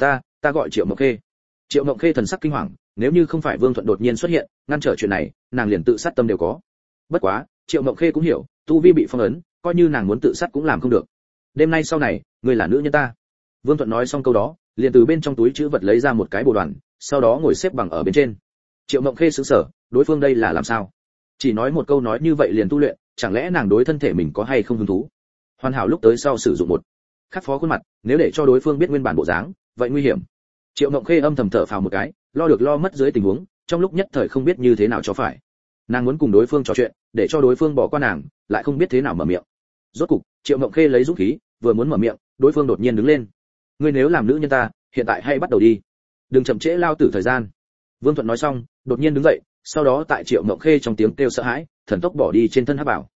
Ta gọi Triệu Mộng Khê. Triệu Mộng Khê thần sắc kinh hoàng, nếu như không phải Vương Thuận đột nhiên xuất hiện, ngăn trở chuyện này, nàng liền tự sát tâm đều có. Bất quá, Triệu Mộng Khê cũng hiểu, tu vi bị phong ấn, coi như nàng muốn tự sát cũng làm không được. Đêm nay sau này, ngươi là nữ nhân ta. Vương Thuận nói xong câu đó, liền từ bên trong túi trữ vật lấy ra một cái bồ đoàn, sau đó ngồi xếp bằng ở bên trên. Triệu Mộng Khê sững sờ, đối phương đây là làm sao? Chỉ nói một câu nói như vậy liền tu luyện, chẳng lẽ nàng đối thân thể mình có hay không hứng thú? Hoàn hảo lúc tới sau sử dụng một khắc phó khuôn mặt, nếu để cho đối phương biết nguyên bản bộ dáng, vậy nguy hiểm. Triệu Mộng Khê âm thầm thở phào một cái, lo được lo mất dưới tình huống, trong lúc nhất thời không biết như thế nào cho phải. Nàng muốn cùng đối phương trò chuyện, để cho đối phương bỏ qua nàng, lại không biết thế nào mở miệng. Rốt cục, Triệu Mộng Khê lấy dũng khí, vừa muốn mở miệng, đối phương đột nhiên đứng lên. Ngươi nếu làm nữ nhân ta, hiện tại hay bắt đầu đi, đừng chậm trễ lao tử thời gian. Vương Thuận nói xong, đột nhiên đứng dậy, sau đó tại Triệu Mộng Khê trong tiếng kêu sợ hãi, thần tốc bỏ đi trên thân hắc bảo.